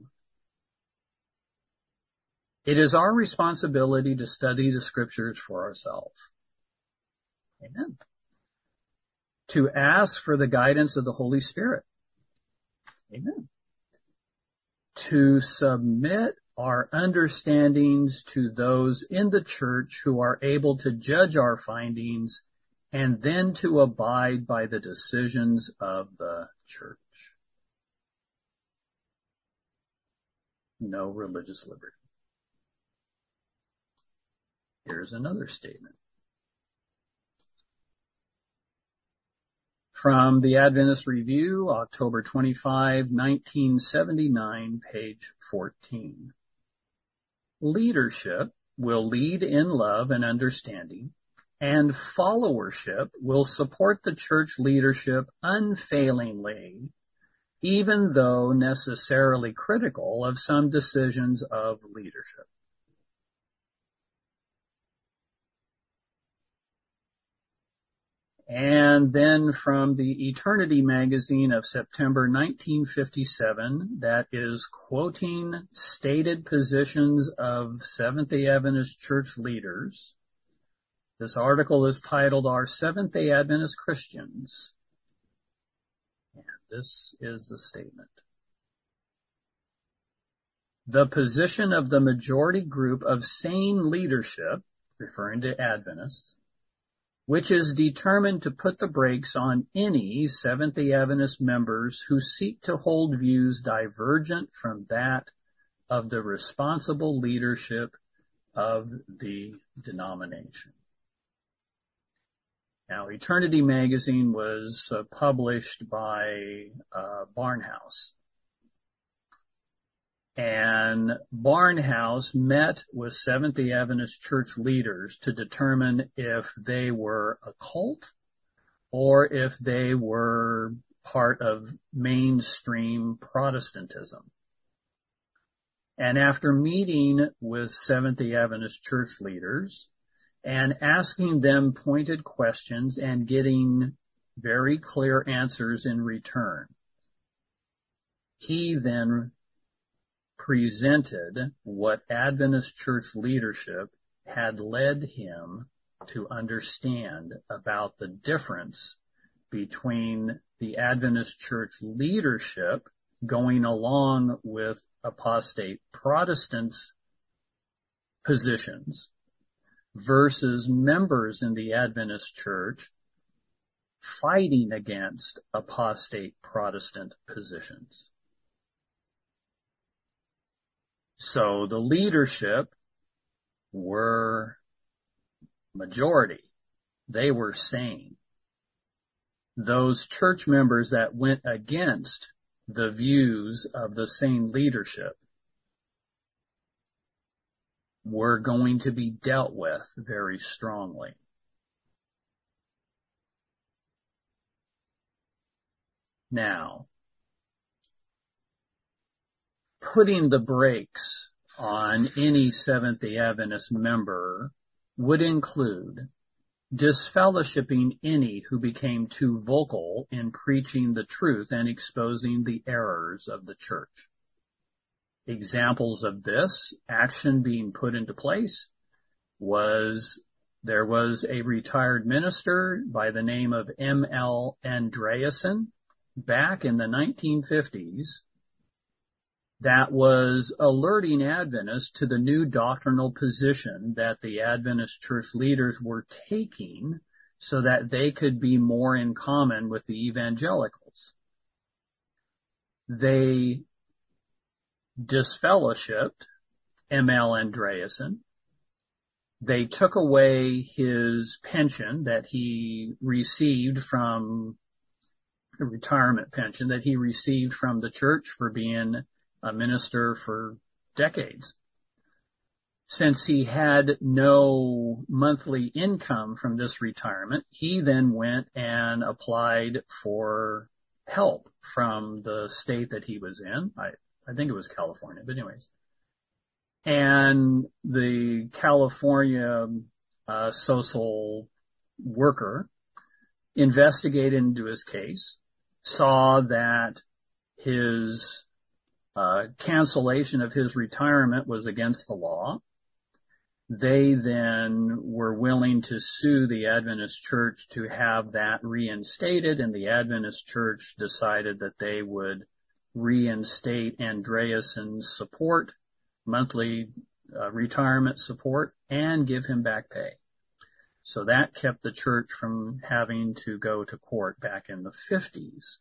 It is our responsibility to study the Scriptures for ourselves. Amen. To ask for the guidance of the Holy Spirit. Amen. To submit our understandings to those in the church who are able to judge our findings, and then to abide by the decisions of the church. No religious liberty. Here's another statement. From the Adventist Review, October twenty-fifth, nineteen seventy-nine, page fourteen. Leadership will lead in love and understanding, and followership will support the church leadership unfailingly, even though necessarily critical of some decisions of leadership. And then from the Eternity magazine of September nineteen fifty-seven, that is quoting stated positions of Seventh-day Adventist church leaders. This article is titled, Are Seventh-day Adventist Christians? And this is the statement. The position of the majority group of sane leadership, referring to Adventists, which is determined to put the brakes on any Seventh-day Adventist members who seek to hold views divergent from that of the responsible leadership of the denomination. Now, Eternity magazine was uh, published by uh, Barnhouse. And Barnhouse met with Seventh-day Adventist church leaders to determine if they were a cult or if they were part of mainstream Protestantism. And after meeting with Seventh-day Adventist church leaders and asking them pointed questions and getting very clear answers in return, he then presented what Adventist church leadership had led him to understand about the difference between the Adventist church leadership going along with apostate Protestants' positions versus members in the Adventist church fighting against apostate Protestant positions. So the leadership were majority. They were sane. Those church members that went against the views of the sane leadership were going to be dealt with very strongly. Now, putting the brakes on any Seventh-day Adventist member would include disfellowshipping any who became too vocal in preaching the truth and exposing the errors of the church. Examples of this action being put into place was there was a retired minister by the name of M L Andreasen back in the nineteen fifties that was alerting Adventists to the new doctrinal position that the Adventist church leaders were taking so that they could be more in common with the evangelicals. They disfellowshipped M L Andreasen. They took away his pension that he received from, a retirement pension that he received from the church for being a minister for decades. Since he had no monthly income from this retirement, he then went and applied for help from the state that he was in. I, I think it was California, but anyways. And the California uh, social worker investigated into his case, saw that his Uh, cancellation of his retirement was against the law. They then were willing to sue the Adventist church to have that reinstated, and the Adventist church decided that they would reinstate Andreasen's support, monthly uh, retirement support, and give him back pay. So that kept the church from having to go to court back in the fifties.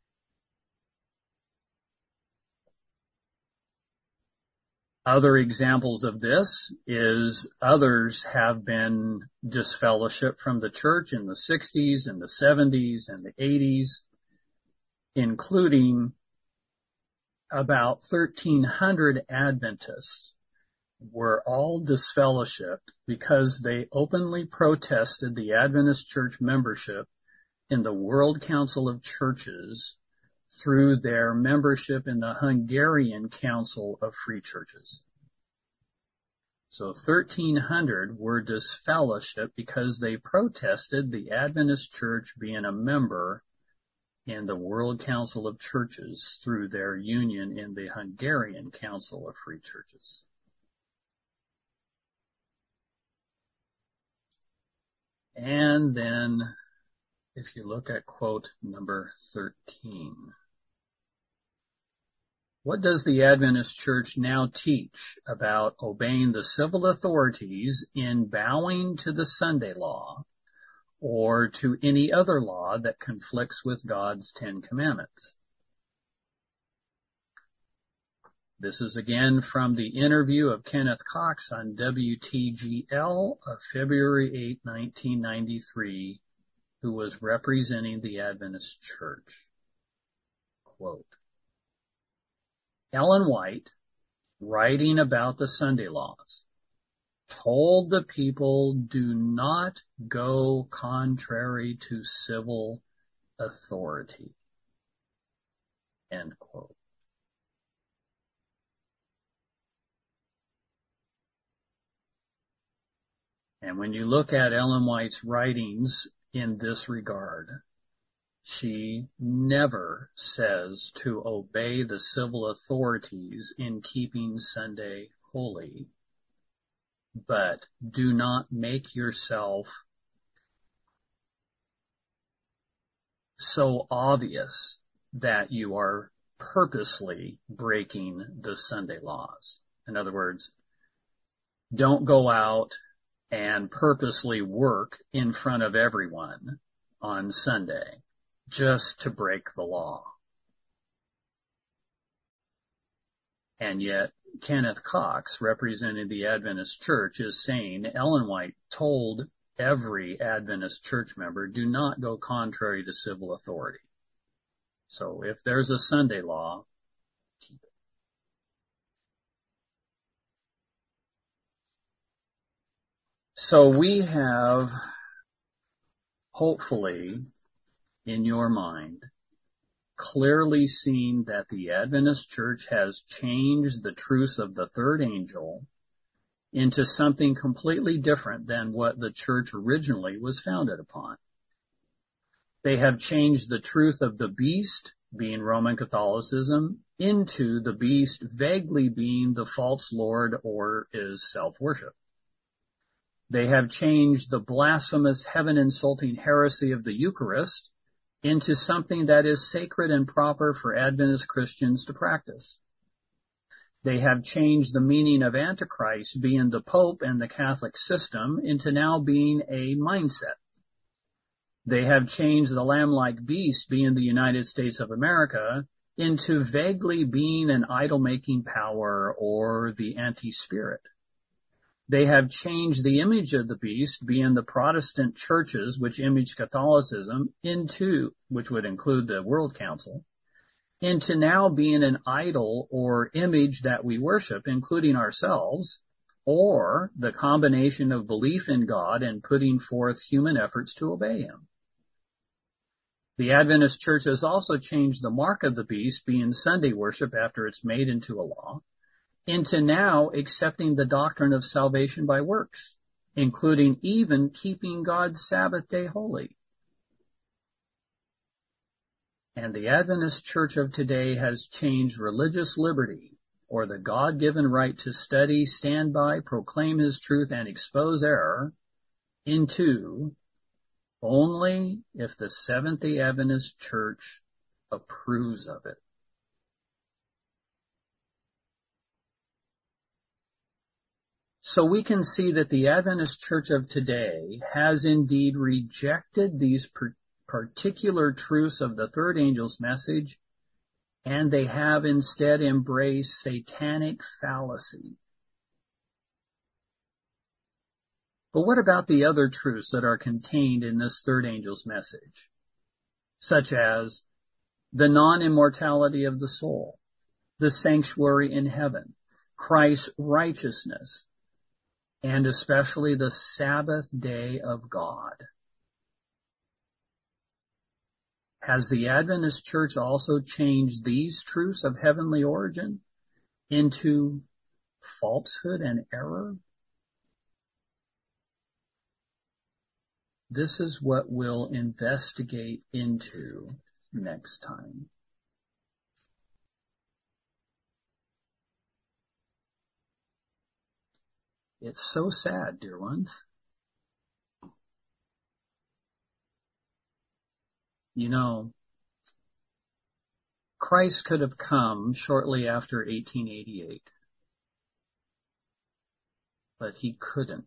Other examples of this is others have been disfellowshipped from the church in the sixties and the seventies and the eighties, including about thirteen hundred Adventists were all disfellowshipped because they openly protested the Adventist church membership in the World Council of Churches through their membership in the Hungarian Council of Free Churches. So thirteen hundred were disfellowshipped because they protested the Adventist church being a member in the World Council of Churches through their union in the Hungarian Council of Free Churches. And then, if you look at quote number thirteen, what does the Adventist church now teach about obeying the civil authorities in bowing to the Sunday law or to any other law that conflicts with God's Ten Commandments? This is again from the interview of Kenneth Cox on W T G L of February eighth, nineteen ninety-three, who was representing the Adventist church. Quote, Ellen White, writing about the Sunday laws, told the people, do not go contrary to civil authority. End quote. And when you look at Ellen White's writings in this regard, she never says to obey the civil authorities in keeping Sunday holy, but do not make yourself so obvious that you are purposely breaking the Sunday laws. In other words, don't go out and purposely work in front of everyone on Sunday just to break the law. And yet, Kenneth Cox, representing the Adventist Church, is saying Ellen White told every Adventist church member, do not go contrary to civil authority. So if there's a Sunday law, keep it. So we have, hopefully, in your mind, clearly seen that the Adventist Church has changed the truth of the third angel into something completely different than what the church originally was founded upon. They have changed the truth of the beast, being Roman Catholicism, into the beast vaguely being the false lord or is self-worship. They have changed the blasphemous, heaven-insulting heresy of the Eucharist into something that is sacred and proper for Adventist Christians to practice. They have changed the meaning of Antichrist being the Pope and the Catholic system into now being a mindset. They have changed the lamb-like beast being the United States of America into vaguely being an idol-making power or the anti-spirit. They have changed the image of the beast, being the Protestant churches, which image Catholicism, into, which would include the World Council, into now being an idol or image that we worship, including ourselves, or the combination of belief in God and putting forth human efforts to obey Him. The Adventist Church has also changed the mark of the beast, being Sunday worship after it's made into a law, into now accepting the doctrine of salvation by works, including even keeping God's Sabbath day holy. And the Adventist Church of today has changed religious liberty, or the God-given right to study, stand by, proclaim His truth, and expose error, into only if the Seventh-day Adventist Church approves of it. So we can see that the Adventist Church of today has indeed rejected these per- particular truths of the third angel's message, and they have instead embraced satanic fallacy. But what about the other truths that are contained in this third angel's message, such as the non-immortality of the soul, the sanctuary in heaven, Christ's righteousness, and especially the Sabbath day of God? Has the Adventist Church also changed these truths of heavenly origin into falsehood and error? This is what we'll investigate into next time. It's so sad, dear ones. You know, Christ could have come shortly after eighteen eighty-eight, but He couldn't.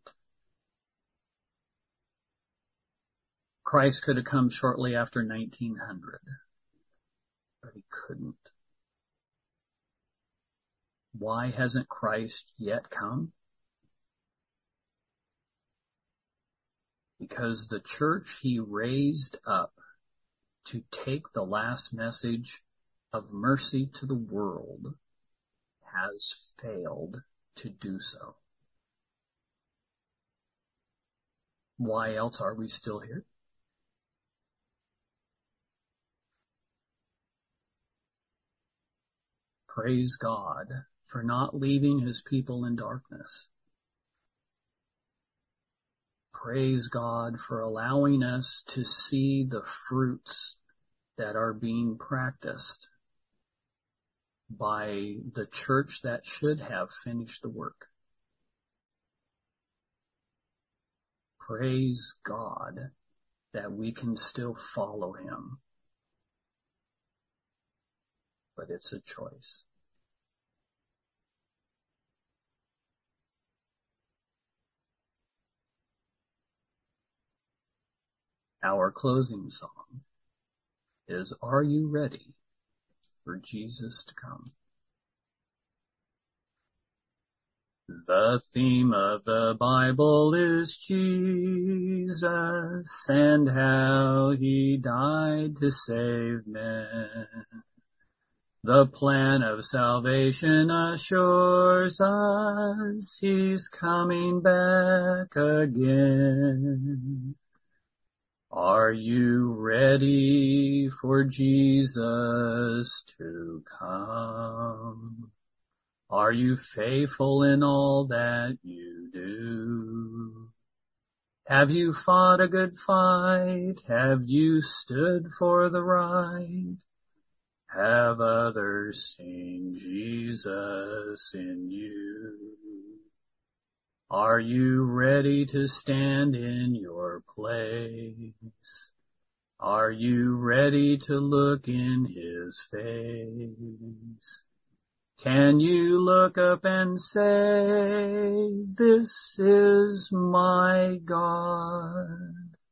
Christ could have come shortly after nineteen hundred, but He couldn't. Why hasn't Christ yet come? Because the church He raised up to take the last message of mercy to the world has failed to do so. Why else are we still here? praise God for not leaving his people in darkness. Praise God for allowing us to see the fruits that are being practiced by the church that should have finished the work. Praise God that we can still follow him. But it's a choice. Our closing song is Are You Ready for Jesus to Come? The theme of the Bible is Jesus and how he died to save men. The plan of salvation assures us he's coming back again. Are you ready for Jesus to come? Are you faithful in all that you do? Have you fought a good fight? Have you stood for the right? Have others seen Jesus in you? Are you ready to stand in your place? Are you ready to look in his face? Can you look up and say, this is my God?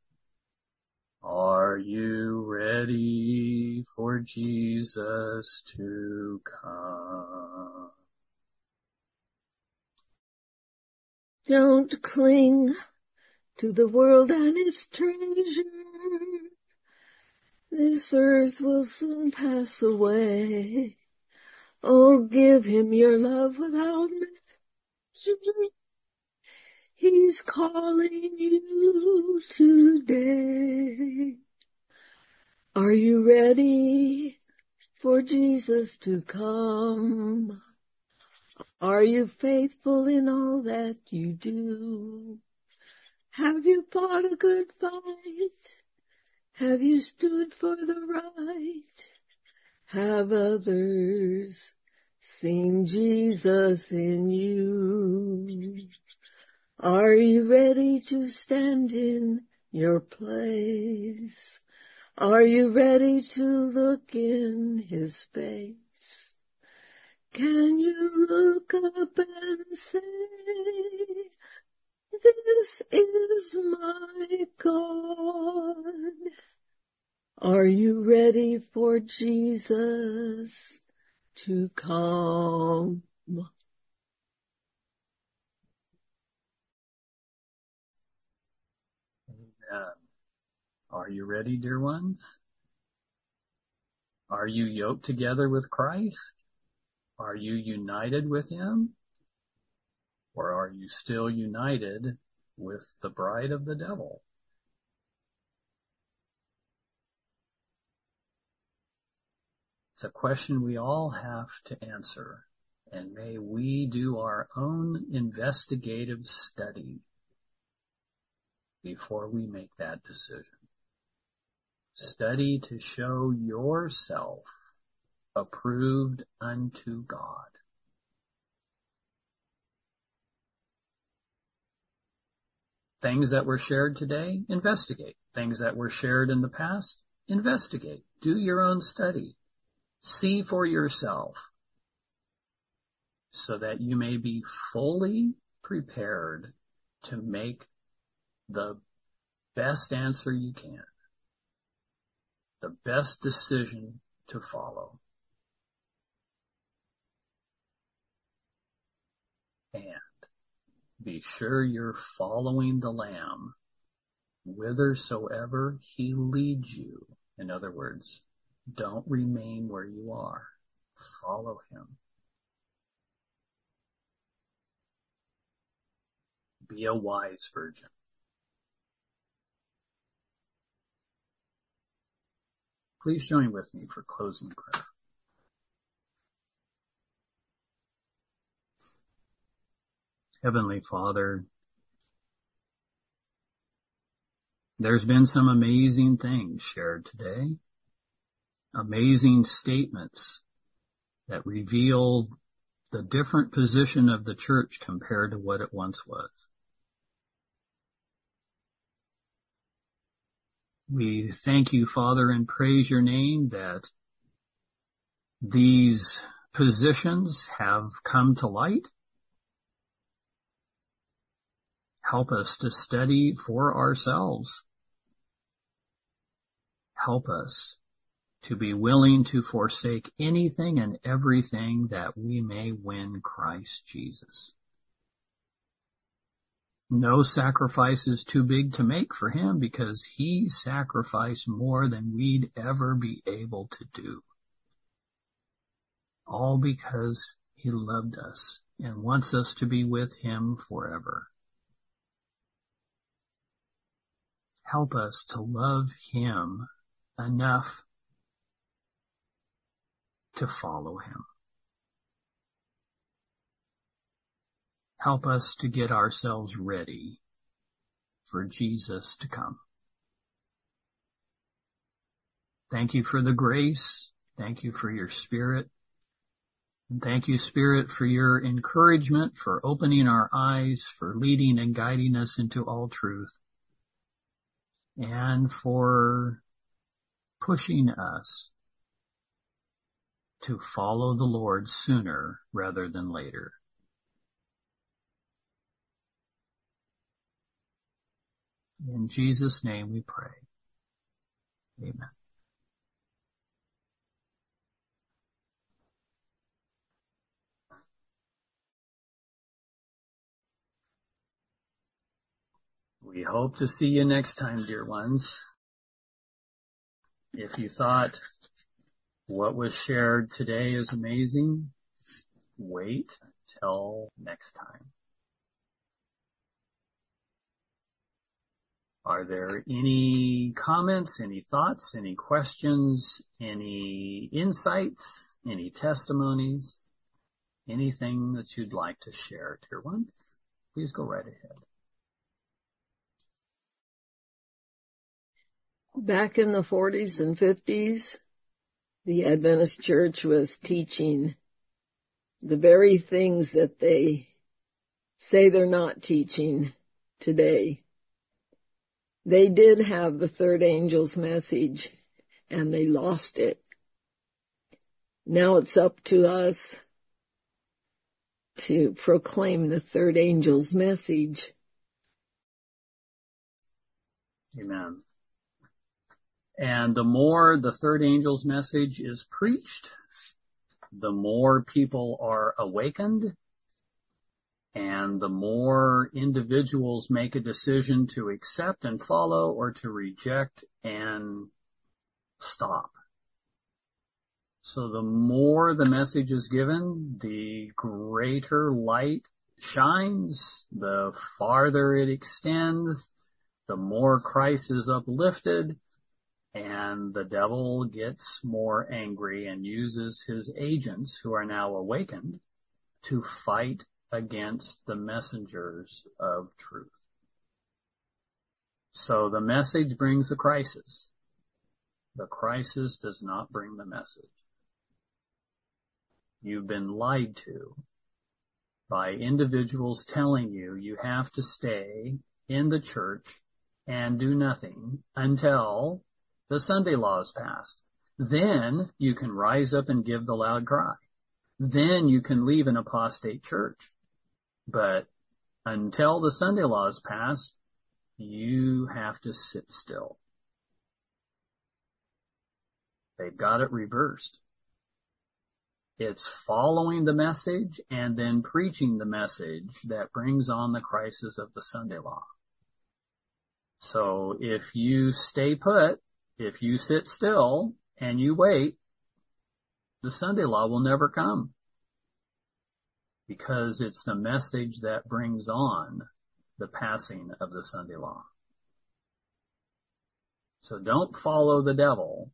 Are you ready for Jesus to come? Don't cling to the world and its treasure. This earth will soon pass away. Oh, give him your love without measure. He's calling you today. Are you ready for Jesus to come? Are you faithful in all that you do? Have you fought a good fight? Have you stood for the right? Have others seen Jesus in you? Are you ready to stand in your place? Are you ready to look in his face? Can you look up and say, this is my God? Are you ready for Jesus to come? Amen. Are you ready, dear ones? Are you yoked together with Christ? Are you united with him? Or are you still united with the bride of the devil? It's a question we all have to answer, and may we do our own investigative study before we make that decision. Study to show yourself approved unto God. Things that were shared today, investigate. Things that were shared in the past, investigate. Do your own study. See for yourself so that you may be fully prepared to make the best answer you can, the best decision to follow. And be sure you're following the Lamb whithersoever he leads you. In other words, don't remain where you are. Follow him. Be a wise virgin. Please join with me for closing prayer. Heavenly Father, there's been some amazing things shared today, amazing statements that reveal the different position of the church compared to what it once was. We thank you, Father, and praise your name that these positions have come to light. Help us to study for ourselves. Help us to be willing to forsake anything and everything that we may win Christ Jesus. No sacrifice is too big to make for him because he sacrificed more than we'd ever be able to do. All because he loved us and wants us to be with him forever. Help us to love him enough to follow him. Help us to get ourselves ready for Jesus to come. Thank you for the grace. Thank you for your Spirit. And thank you, Spirit, for your encouragement, for opening our eyes, for leading and guiding us into all truth, and for pushing us to follow the Lord sooner rather than later. In Jesus' name we pray. Amen. We hope to see you next time, dear ones. If you thought what was shared today is amazing, wait till next time. Are there any comments, any thoughts, any questions, any insights, any testimonies, anything that you'd like to share, dear ones? Please go right ahead. Back in the forties and fifties, the Adventist Church was teaching the very things that they say they're not teaching today. They did have the third angel's message, and they lost it. Now it's up to us to proclaim the third angel's message. Amen. And the more the third angel's message is preached, the more people are awakened, and the more individuals make a decision to accept and follow or to reject and stop. So the more the message is given, the greater light shines, the farther it extends, the more Christ is uplifted, and the devil gets more angry and uses his agents, who are now awakened, to fight against the messengers of truth. So the message brings a crisis. The crisis does not bring the message. You've been lied to by individuals telling you you have to stay in the church and do nothing until the Sunday law is passed. Then you can rise up and give the loud cry. Then you can leave an apostate church. But until the Sunday law is passed, you have to sit still. They've got it reversed. It's following the message and then preaching the message that brings on the crisis of the Sunday law. So if you stay put, if you sit still and you wait, the Sunday law will never come. Because it's the message that brings on the passing of the Sunday law. So don't follow the devil.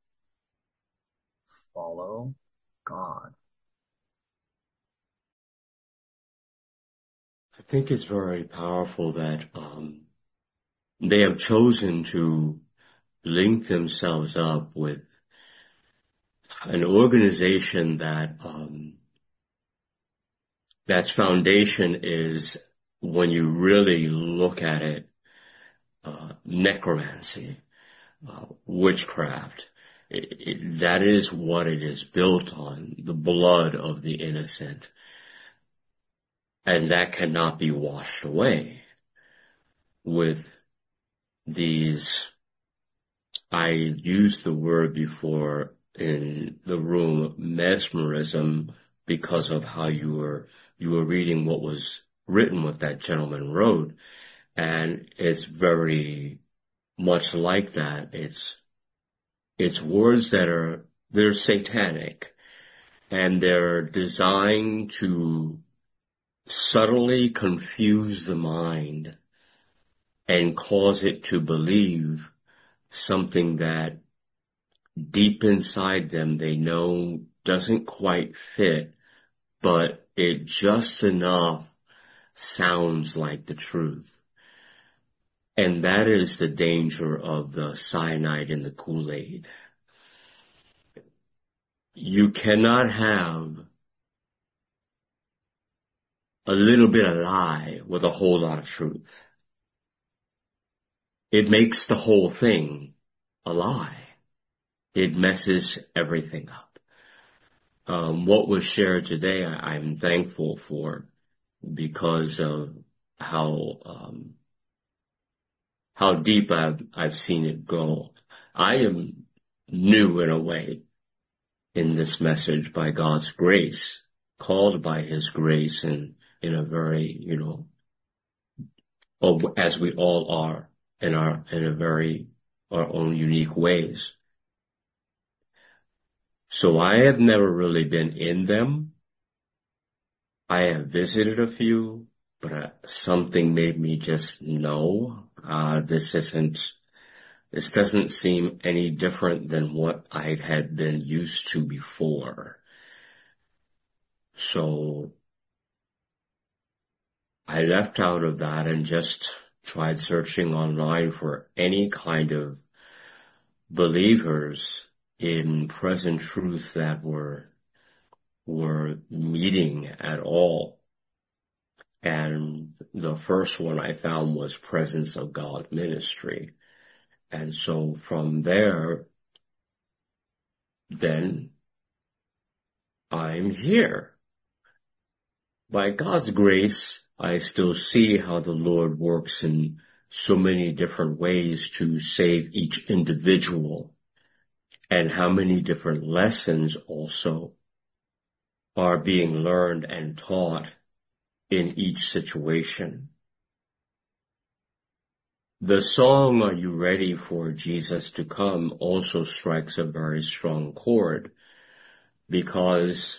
Follow God. I think it's very powerful that um, they have chosen to link themselves up with an organization that um, that's foundation is, when you really look at it, uh, necromancy, uh, witchcraft. It, it, that is what it is built on, the blood of the innocent. And that cannot be washed away with these, I used the word before in the room, mesmerism, because of how you were, you were reading what was written, what that gentleman wrote. And it's very much like that. It's, it's words that are, they're satanic, and they're designed to subtly confuse the mind and cause it to believe something that deep inside them they know doesn't quite fit, but it just enough sounds like the truth. And that is the danger of the cyanide in the Kool-Aid. You cannot have a little bit of lie with a whole lot of truth. It makes the whole thing a lie. It messes everything up. Um, what was shared today, I, I'm thankful for, because of how um, how deep I've I've seen it go. I am new in a way in this message by God's grace, called by His grace, and in a very, you know, oh, as we all are in our in a very our own unique ways. So I have never really been in them. I have visited a few, but uh, something made me just know, uh, this isn't, this doesn't seem any different than what I had been used to before. So I left out of that and just tried searching online for any kind of believers in present truth that were were meeting at all. And the first one I found was Presence of God Ministry. And so from there, then I'm here. By God's grace, I still see how the Lord works in so many different ways to save each individual, and how many different lessons also are being learned and taught in each situation. The song, Are You Ready for Jesus to Come, also strikes a very strong chord, because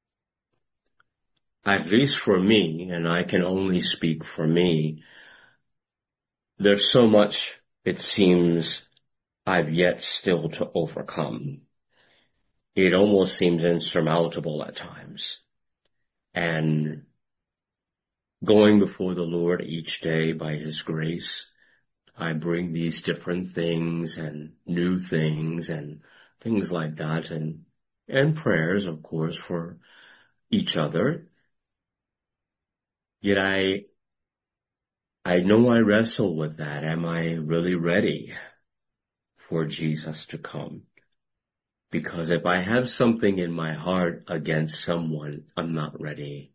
at least for me, and I can only speak for me, there's so much, it seems, I've yet still to overcome. It almost seems insurmountable at times. And going before the Lord each day by His grace, I bring these different things and new things and things like that, and and prayers, of course, for each other. Yet I I know I wrestle with that. Am I really ready for Jesus to come? Because if I have something in my heart against someone, I'm not ready.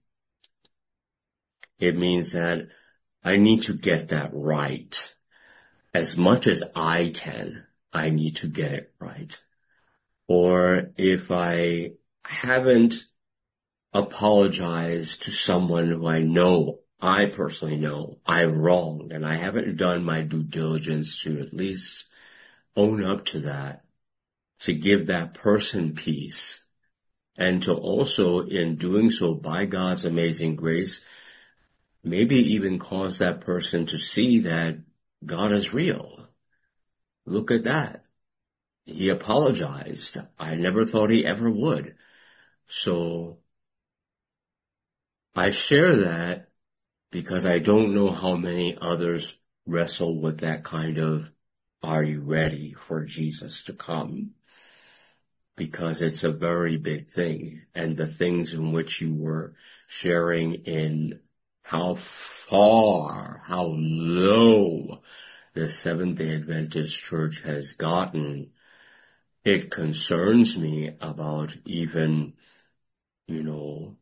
It means that I need to get that right. As much as I can, I need to get it right. Or if I haven't apologized to someone who I know, I personally know, I've wronged, and I haven't done my due diligence to at least own up to that, to give that person peace, and to also, in doing so, by God's amazing grace, maybe even cause that person to see that God is real. Look at that. He apologized. I never thought he ever would. So I share that because I don't know how many others wrestle with that kind of, are you ready for Jesus to come? Because it's a very big thing. And the things in which you were sharing in how far, how low the Seventh-day Adventist Church has gotten, it concerns me about even, you know,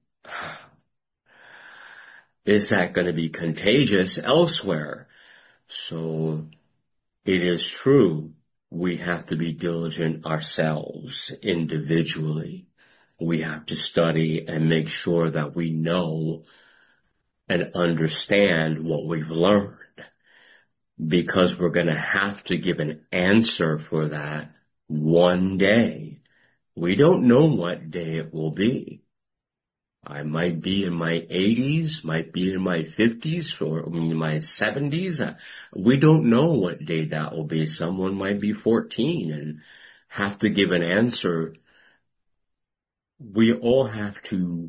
is that going to be contagious elsewhere? So it is true, we have to be diligent ourselves individually. We have to study and make sure that we know and understand what we've learned, because we're going to have to give an answer for that one day. We don't know what day it will be. I might be in my eighties, might be in my fifties, or in my seventies. We don't know what day that will be. Someone might be fourteen and have to give an answer. We all have to,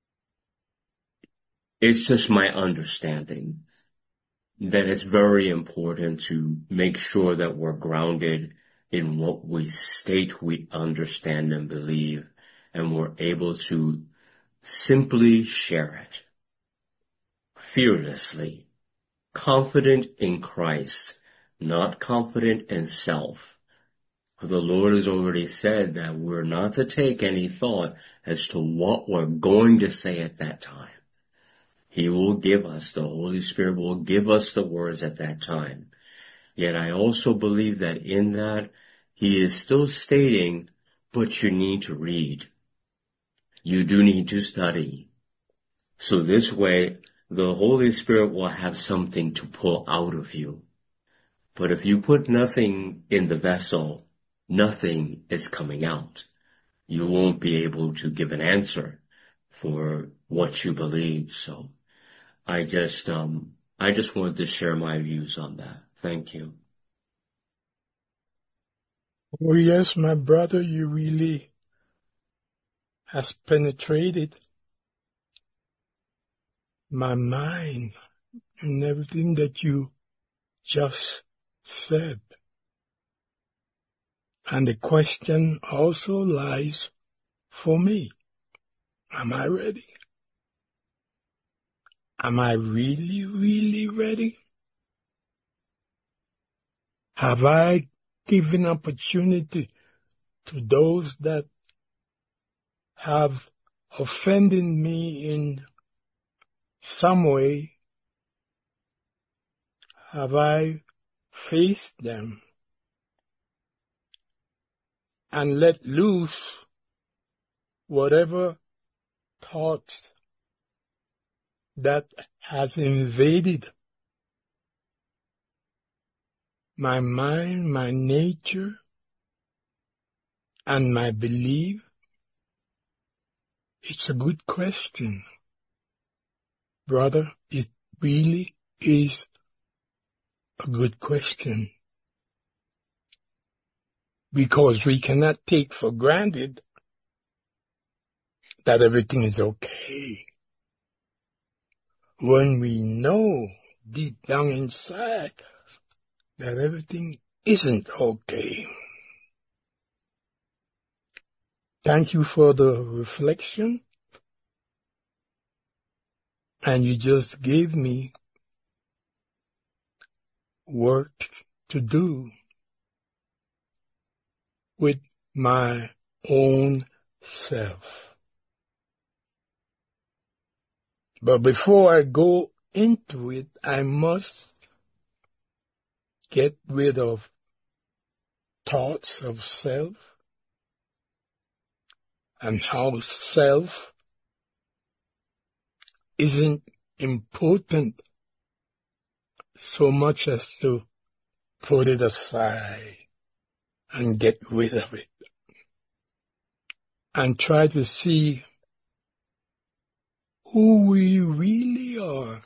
it's just my understanding that it's very important to make sure that we're grounded in what we state we understand and believe, and we're able to simply share it fearlessly, confident in Christ, not confident in self. For the Lord has already said that we're not to take any thought as to what we're going to say at that time. He will give us, the Holy Spirit will give us the words at that time. Yet I also believe that in that, He is still stating, but you need to read. You do need to study. So this way, the Holy Spirit will have something to pull out of you. But if you put nothing in the vessel, nothing is coming out. You won't be able to give an answer for what you believe. So I just, um, I just wanted to share my views on that. Thank you. Oh yes, my brother, you really has penetrated my mind and everything that you just said. And the question also lies for me. Am I ready? Am I really, really ready? Have I given opportunity to those that have offended me in some way? Have I faced them and let loose whatever thoughts that has invaded my mind, my nature, and my belief? It's a good question, brother. It really is a good question, because we cannot take for granted that everything is okay when we know deep down inside that everything isn't okay. Thank you for the reflection, and you just gave me work to do with my own self. But before I go into it, I must get rid of thoughts of self and how self isn't important so much as to put it aside and get rid of it and try to see who we really are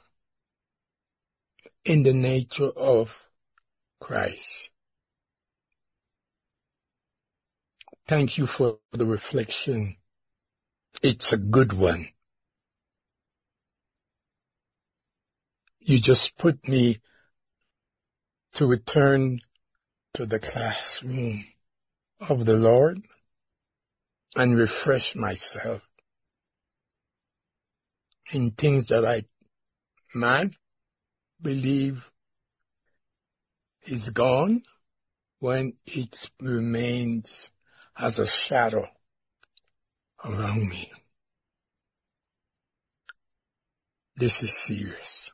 in the nature of Christ. Thank you for the reflection. It's a good one. You just put me to return to the classroom of the Lord and refresh myself in things that I might believe is gone when it remains as a shadow around me. This is serious.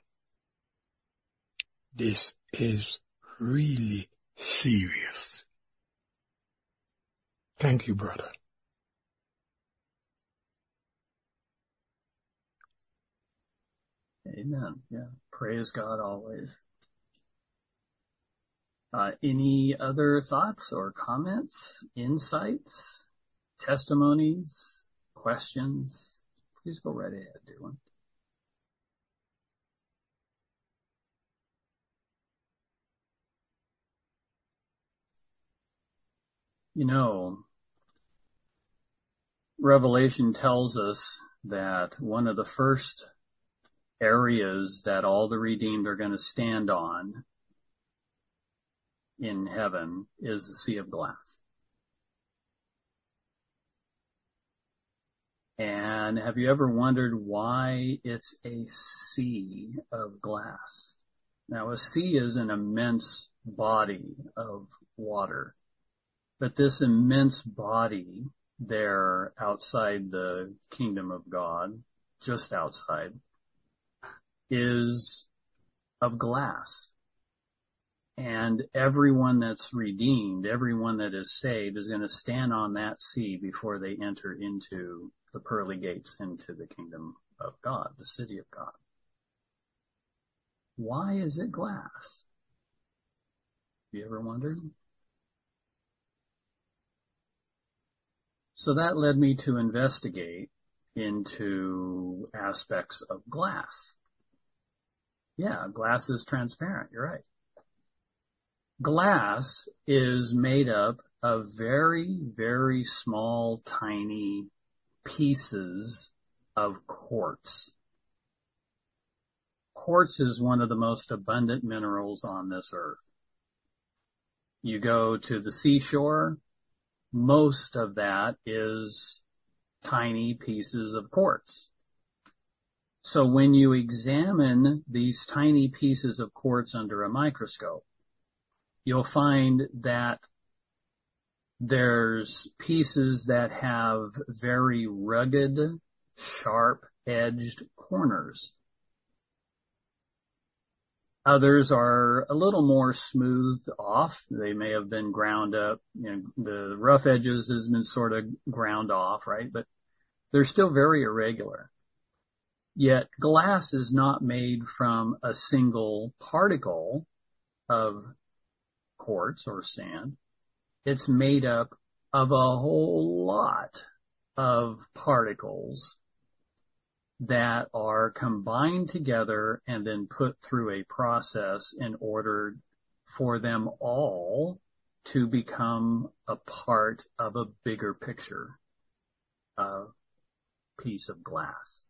This is really serious. Thank you, brother. Amen. Yeah. Praise God always. Uh, any other thoughts or comments, insights, testimonies, questions? Please go right ahead, dear one. You know, Revelation tells us that one of the first areas that all the redeemed are going to stand on in heaven is the sea of glass. And have you ever wondered why it's a sea of glass? Now, a sea is an immense body of water, but this immense body there outside the kingdom of God, just outside, is of glass. And everyone that's redeemed, everyone that is saved is going to stand on that sea before they enter into the pearly gates into the kingdom of God, the city of God. Why is it glass? Have you ever wondered? So that led me to investigate into aspects of glass. Yeah, glass is transparent. You're right. Glass is made up of very, very small, tiny pieces of quartz. Quartz is one of the most abundant minerals on this earth. You go to the seashore, most of that is tiny pieces of quartz. So when you examine these tiny pieces of quartz under a microscope, you'll find that there's pieces that have very rugged, sharp-edged corners. Others are a little more smoothed off. They may have been ground up. You know, the rough edges has been sort of ground off, right? But they're still very irregular. Yet glass is not made from a single particle of quartz or sand. It's made up of a whole lot of particles that are combined together and then put through a process in order for them all to become a part of a bigger picture, a piece of glass.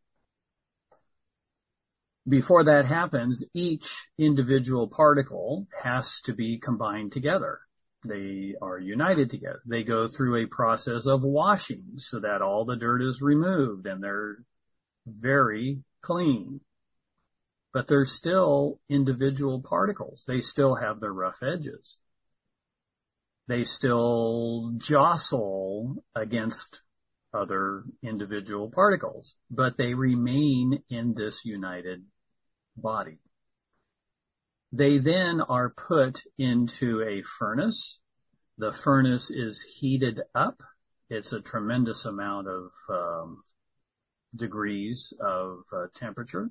Before that happens, each individual particle has to be combined together. They are united together. They go through a process of washing so that all the dirt is removed and they're very clean. But they're still individual particles. They still have their rough edges. They still jostle against other individual particles, but they remain in this united body. They then are put into a furnace. The furnace is heated up. It's a tremendous amount of um, degrees of uh, temperature.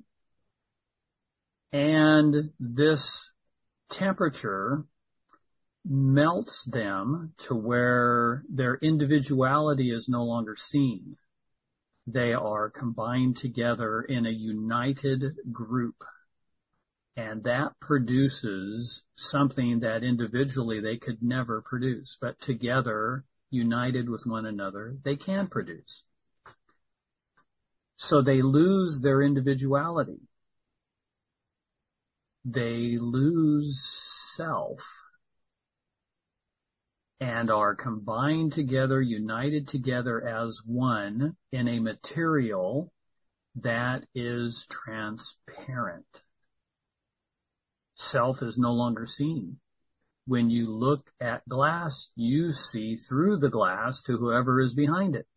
And this temperature melts them to where their individuality is no longer seen. They are combined together in a united group. And that produces something that individually they could never produce, but together, united with one another, they can produce. So they lose their individuality. they lose self and are combined together, united together as one in a material that is transparent. Self is no longer seen. When you look at glass, you see through the glass to whoever is behind it.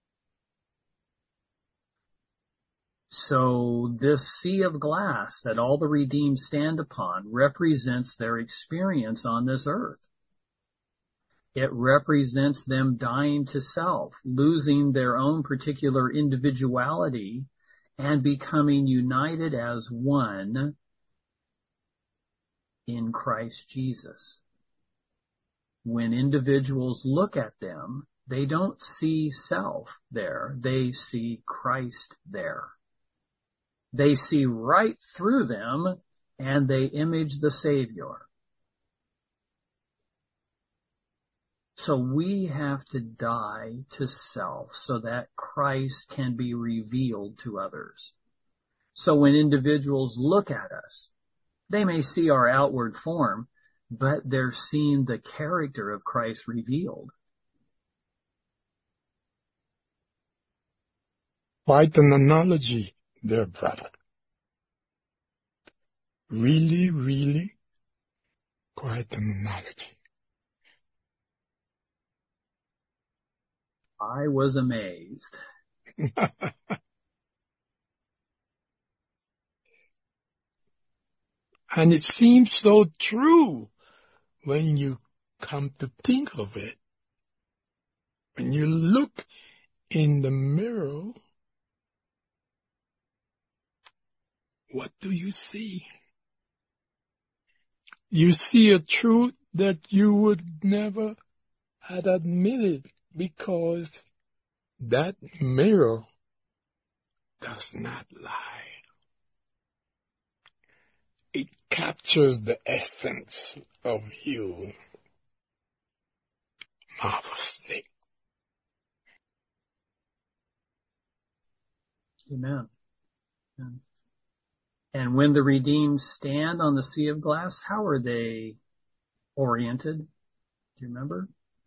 So this sea of glass that all the redeemed stand upon represents their experience on this earth. It represents them dying to self, losing their own particular individuality, and becoming united as one in Christ Jesus. When individuals look at them, they don't see self there. They see Christ there. They see right through them, and they image the Savior. So we have to die to self so that Christ can be revealed to others. So when individuals look at us, they may see our outward form, but they're seeing the character of Christ revealed. Quite an analogy there, brother. Really, really quite an analogy. I was amazed. And it seems so true when you come to think of it. When you look in the mirror, what do you see? You see a truth that you would never have admitted, because that mirror does not lie. It captures the essence of you marvelously. Amen. Amen. And when the redeemed stand on the sea of glass, how are they oriented? Do you remember?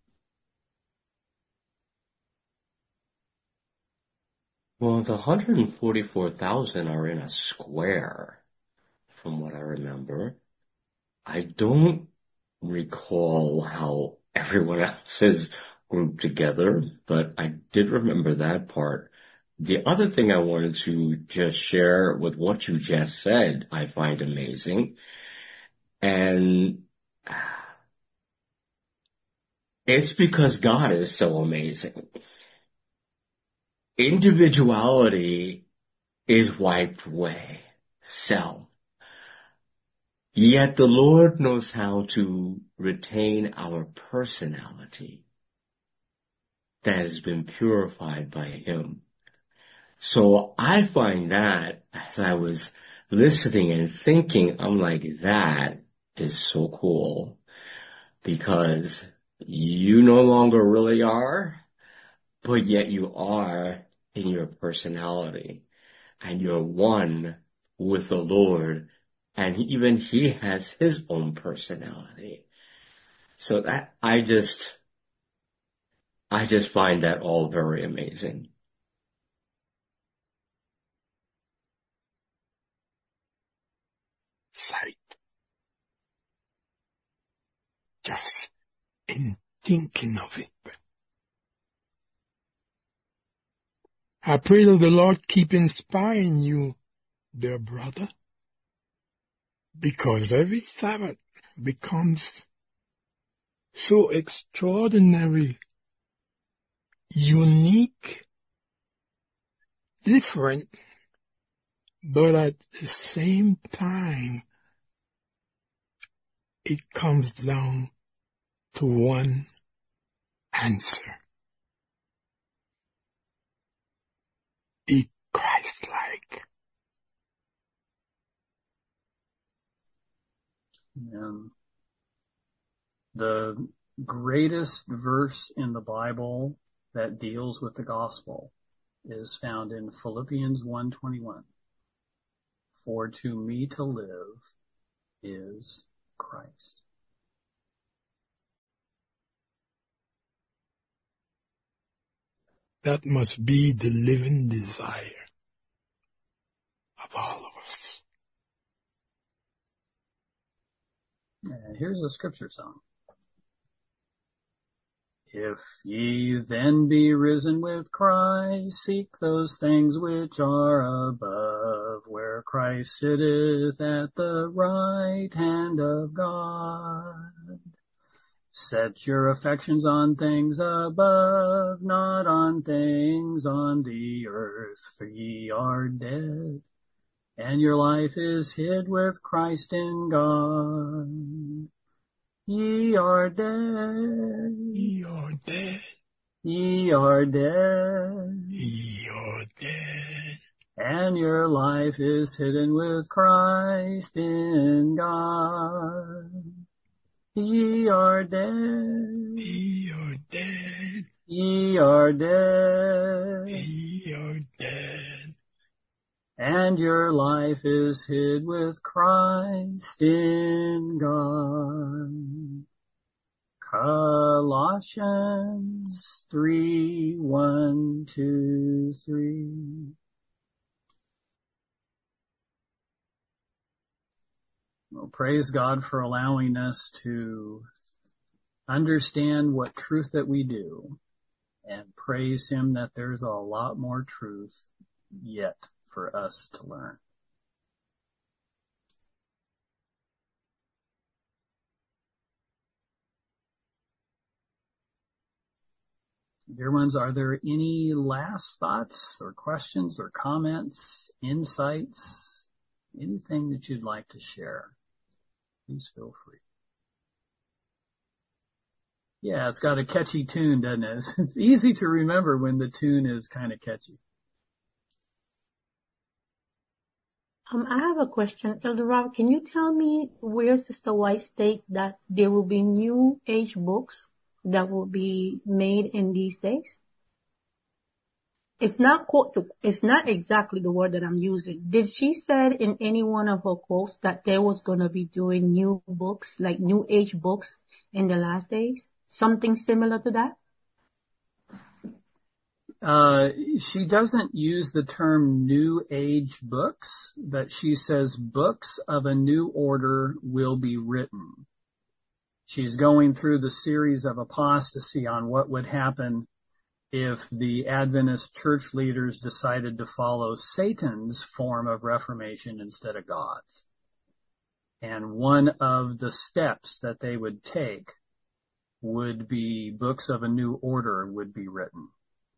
Well, the one hundred forty-four thousand are in a square, from what I remember. I don't recall how everyone else is grouped together, but I did remember that part. The other thing I wanted to just share with what you just said, I find amazing. And it's because God is so amazing. Individuality is wiped away. Self. Yet the Lord knows how to retain our personality that has been purified by Him. So I find that as I was listening and thinking, I'm like, that is so cool, because you no longer really are, but yet you are in your personality, and you're one with the Lord, and even He has His own personality. So that, I just, I just find that all very amazing. Sight. Just in thinking of it. I pray that the Lord keep inspiring you, dear brother, because every Sabbath becomes so extraordinary, unique, different, but at the same time, it comes down to one answer. Be Christ-like. And the greatest verse in the Bible that deals with the gospel is found in Philippians one twenty-one. For to me to live is Christ. That must be the living desire of all of us. And here's a scripture song. If ye then be risen with Christ, seek those things which are above, where Christ sitteth at the right hand of God. Set your affections on things above, not on things on the earth, for ye are dead, and your life is hid with Christ in God. Ye are dead. Ye are dead. Ye are dead. Ye are dead. And your life is hidden with Christ in God. Ye are dead. Ye are dead. Ye are dead. Ye are dead. And your life is hid with Christ in God. Colossians three, one, two, three. Well, praise God for allowing us to understand what truth that we do, and praise Him that there's a lot more truth yet for us to learn. Dear ones, are there any last thoughts or questions or comments, insights, anything that you'd like to share? Please feel free. Yeah, it's got a catchy tune, doesn't it? It's easy to remember when the tune is kind of catchy. Um, I have a question. Elder Rob, can you tell me where Sister White states that there will be new age books that will be made in these days? It's not quote to, it's not exactly the word that I'm using. Did she said in any one of her quotes that there was going to be doing new books, like new age books in the last days? Something similar to that? Uh, she doesn't use the term new age books, but she says books of a new order will be written. She's going through the series of apostasy on what would happen if the Adventist church leaders decided to follow Satan's form of Reformation instead of God's. And one of the steps that they would take would be books of a new order would be written.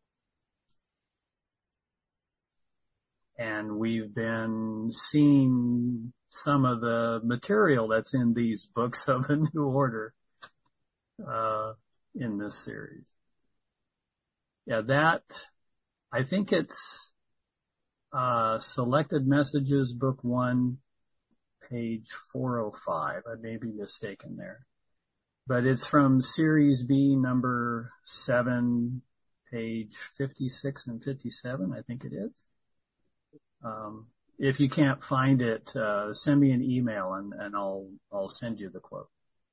And we've been seeing some of the material that's in these books of a new order uh, in this series. Yeah, that, I think it's uh, Selected Messages, Book one, page four oh five. I may be mistaken there. But it's from Series B, number seven, page fifty-six and fifty-seven, I think it is. Um, if you can't find it, uh, send me an email and, and I'll, I'll send you the quote.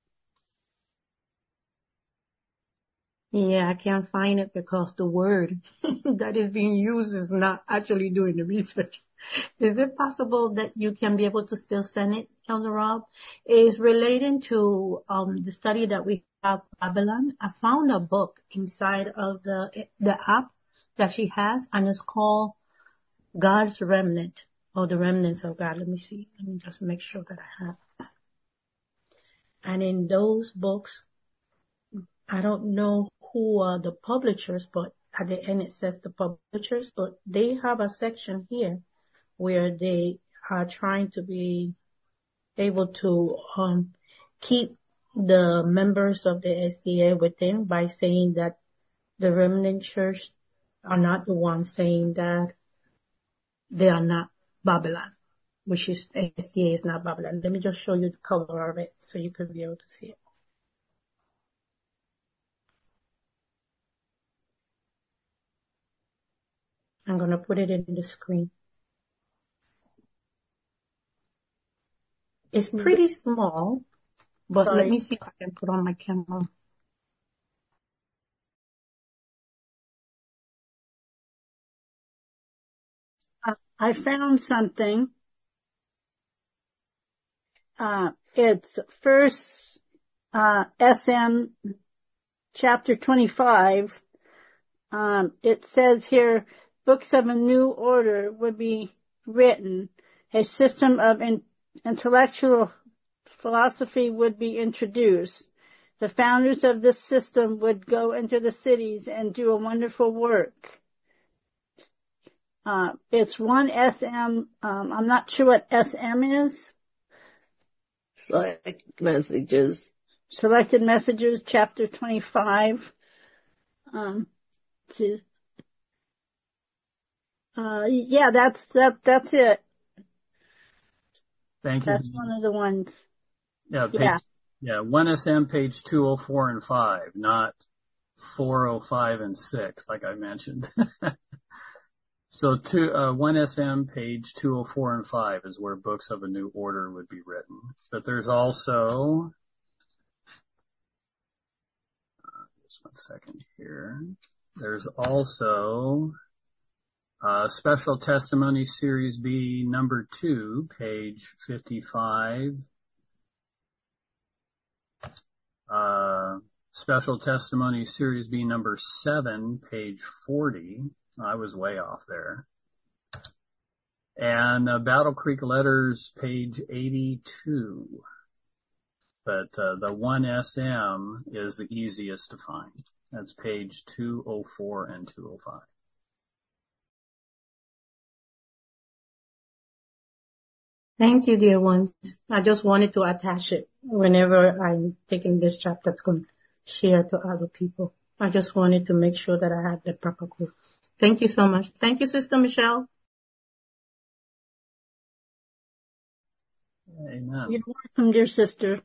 Yeah, I can't find it because the word that is being used is not actually doing the research. Is it possible that you can be able to still send it, Elder Rob? It's relating to um, the study that we have, Babylon. I found a book inside of the the app that she has, and it's called God's Remnant, or the Remnants of God. Let me see. Let me just make sure that I have. And in those books, I don't know who are the publishers, but at the end it says the publishers, but they have a section here where they are trying to be able to um, keep the members of the S D A within by saying that the remnant church are not the ones saying that they are not Babylon, which is S D A is not Babylon. Let me just show you the cover of it so you can be able to see it. I'm going to put it in the screen. It's pretty small, but Right. let me see if I can put on my camera. Uh, I found something. Uh, it's first, uh, S M chapter twenty-five. Um, it says here, books of a new order would be written. A system of in, intellectual philosophy would be introduced. The founders of this system would go into the cities and do a wonderful work. Uh, it's one S M, um, I'm not sure what S M is. Select messages. Selected Messages, chapter twenty-five. Um, to, uh, yeah, that's, that, that's it. Thank you. That's one of the ones. Yeah, page, Yeah. yeah, one S M page two oh four and five, not four oh five and six, like I mentioned. So two, uh, one S M page two oh four and five is where books of a new order would be written. But there's also, uh, just one second here. There's also, uh, Special Testimony Series B number two, page fifty-five. Uh, Special Testimony Series B number seven, page forty. I was way off there. And uh, Battle Creek Letters, page eighty-two. But uh, the one S M is the easiest to find. That's page two oh four and two oh five. Thank you, dear ones. I just wanted to attach it whenever I'm taking this chapter to share to other people. I just wanted to make sure that I had the proper clue. Thank you so much. Thank you, Sister Michelle. Amen. You're welcome, dear sister.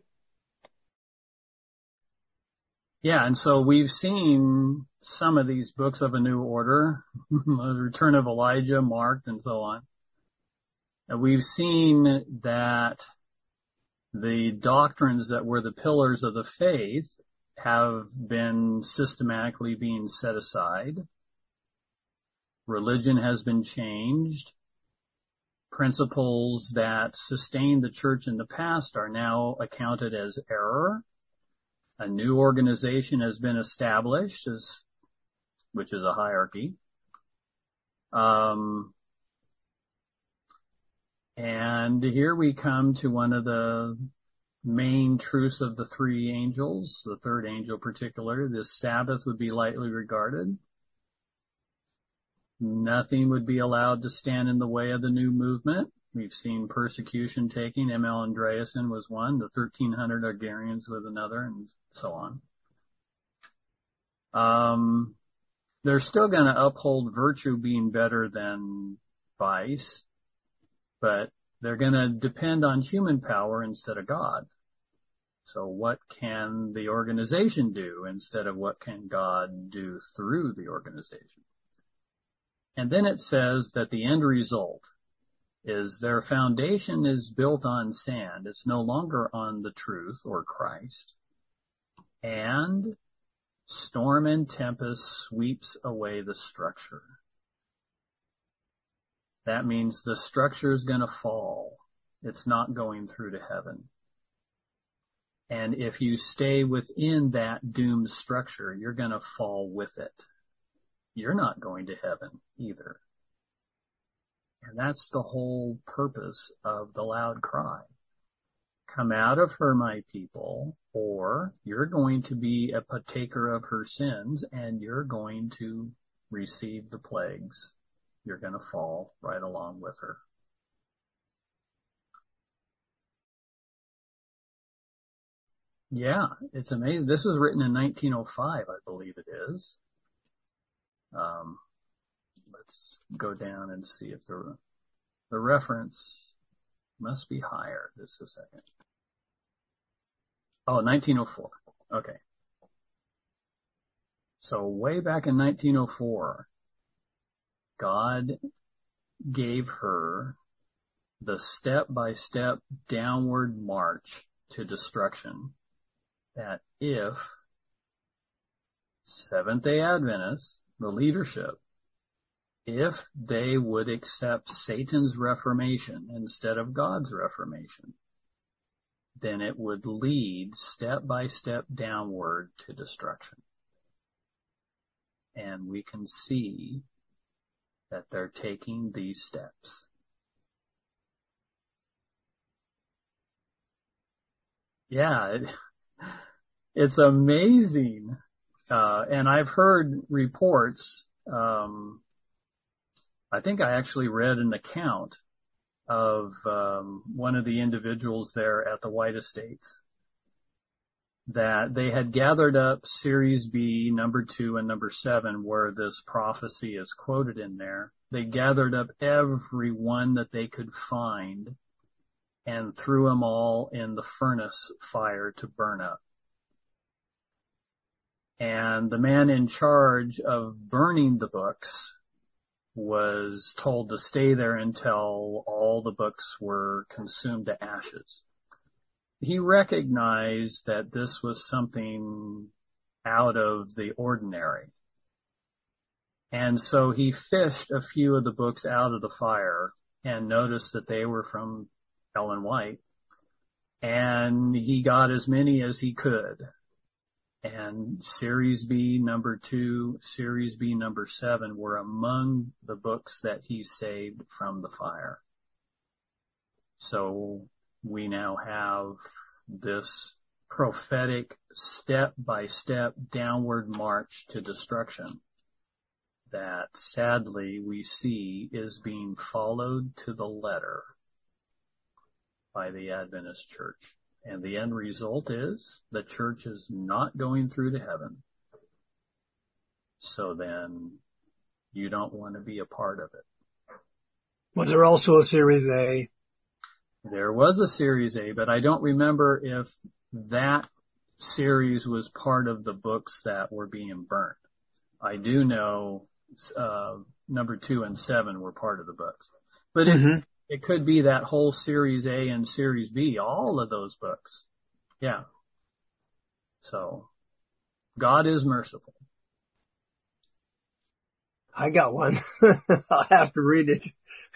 Yeah, and so we've seen some of these books of a new order, the Return of Elijah, marked, and so on. And we've seen that the doctrines that were the pillars of the faith have been systematically being set aside. Religion has been changed. Principles that sustained the church in the past are now accounted as error. A new organization has been established, as, which is a hierarchy. Um, and here we come to one of the main truths of the three angels, the third angel in particular. This Sabbath would be lightly regarded. Nothing would be allowed to stand in the way of the new movement. We've seen persecution taking. M L Andreasen was one, the thirteen hundred Hungarians with another, and so on. Um, they're still going to uphold virtue being better than vice, but they're going to depend on human power instead of God. So what can the organization do instead of what can God do through the organization? And then it says that the end result is their foundation is built on sand. It's no longer on the truth or Christ. And storm and tempest sweeps away the structure. That means the structure is going to fall. It's not going through to heaven. And if you stay within that doomed structure, you're going to fall with it. You're not going to heaven either. And that's the whole purpose of the loud cry. Come out of her, my people, or you're going to be a partaker of her sins and you're going to receive the plagues. You're going to fall right along with her. Yeah, it's amazing. This was written in nineteen oh five, I believe it is. Um, let's go down and see if the the reference must be higher. Just a second. Oh, nineteen oh four. Okay. So way back in nineteen oh four, God gave her the step-by-step downward march to destruction, that if Seventh-day Adventists, the leadership, if they would accept Satan's reformation instead of God's reformation, then it would lead step by step downward to destruction. And we can see that they're taking these steps. Yeah, it, it's amazing. Uh, and I've heard reports, um, I think I actually read an account of um, one of the individuals there at the White Estates, that they had gathered up Series B, number two and number seven, where this prophecy is quoted in there. They gathered up every one that they could find and threw them all in the furnace fire to burn up. And the man in charge of burning the books was told to stay there until all the books were consumed to ashes. He recognized that this was something out of the ordinary. And so he fished a few of the books out of the fire and noticed that they were from Ellen White. And he got as many as he could. And Series B number two, Series B number seven were among the books that he saved from the fire. So we now have this prophetic step-by-step downward march to destruction that sadly we see is being followed to the letter by the Adventist Church. And the end result is the church is not going through to heaven. So then you don't want to be a part of it. Was there also a Series A? There was a Series A, but I don't remember if that series was part of the books that were being burnt. I do know uh number two and seven were part of the books. But mm-hmm. it It could be that whole Series A and Series B, all of those books. Yeah. So, God is merciful. I got one. I'll have to read it.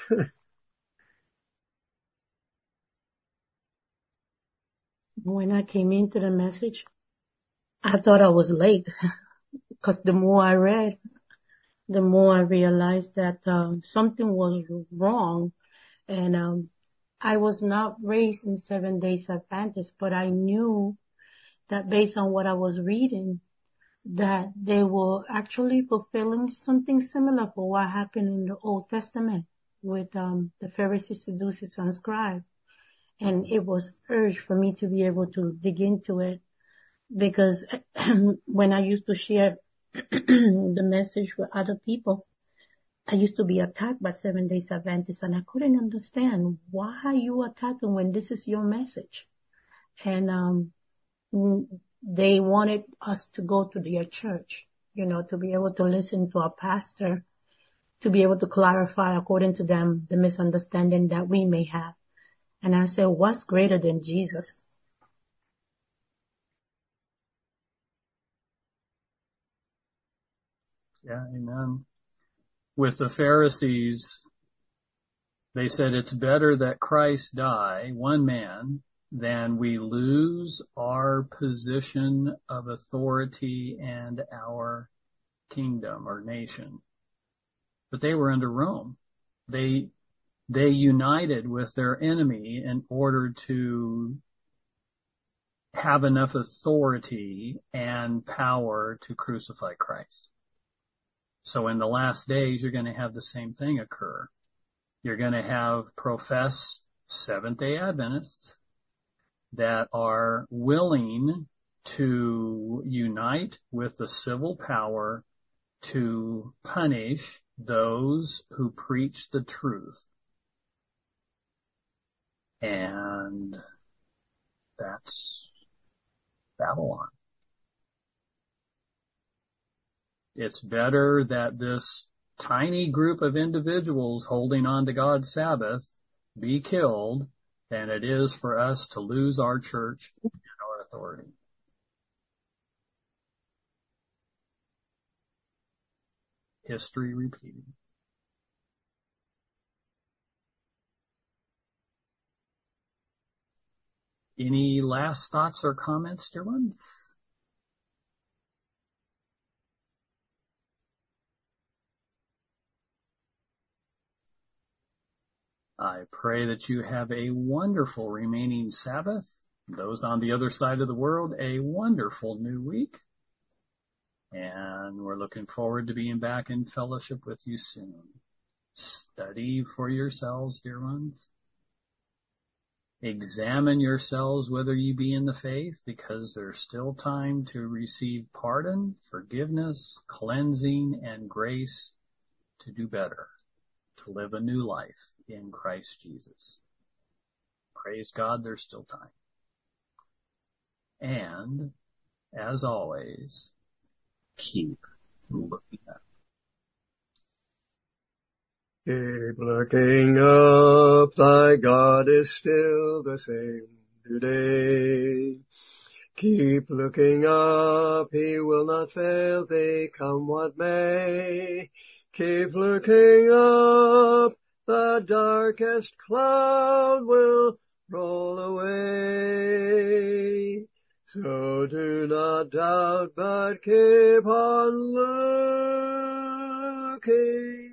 When I came into the message, I thought I was late because the more I read, the more I realized that uh, something was wrong. And um I was not raised in Seven Days Adventist, but I knew that based on what I was reading, that they were actually fulfilling something similar for what happened in the Old Testament with um the Pharisees, Sadducees, and scribes. And it was urged for me to be able to dig into it, because when I used to share the message with other people, I used to be attacked by Seven Days Adventists, and I couldn't understand, why are you attacking when this is your message? And um they wanted us to go to their church, you know, to be able to listen to a pastor, to be able to clarify, according to them, the misunderstanding that we may have. And I said, what's greater than Jesus? Yeah, amen. With the Pharisees, they said it's better that Christ die, one man, than we lose our position of authority and our kingdom or nation. But they were under Rome. They, they united with their enemy in order to have enough authority and power to crucify Christ. So in the last days, you're going to have the same thing occur. You're going to have professed Seventh-day Adventists that are willing to unite with the civil power to punish those who preach the truth. And that's Babylon. It's better that this tiny group of individuals holding on to God's Sabbath be killed than it is for us to lose our church and our authority. History repeating. Any last thoughts or comments, dear ones? I pray that you have a wonderful remaining Sabbath. Those on the other side of the world, a wonderful new week. And we're looking forward to being back in fellowship with you soon. Study for yourselves, dear ones. Examine yourselves whether you be in the faith, because there's still time to receive pardon, forgiveness, cleansing, and grace to do better, to live a new life in Christ Jesus. Praise God, there's still time. And, as always, keep looking up. Keep looking up, thy God is still the same today. Keep looking up, he will not fail thee, come what may. Keep looking up, the darkest cloud will roll away. So do not doubt, but keep on looking.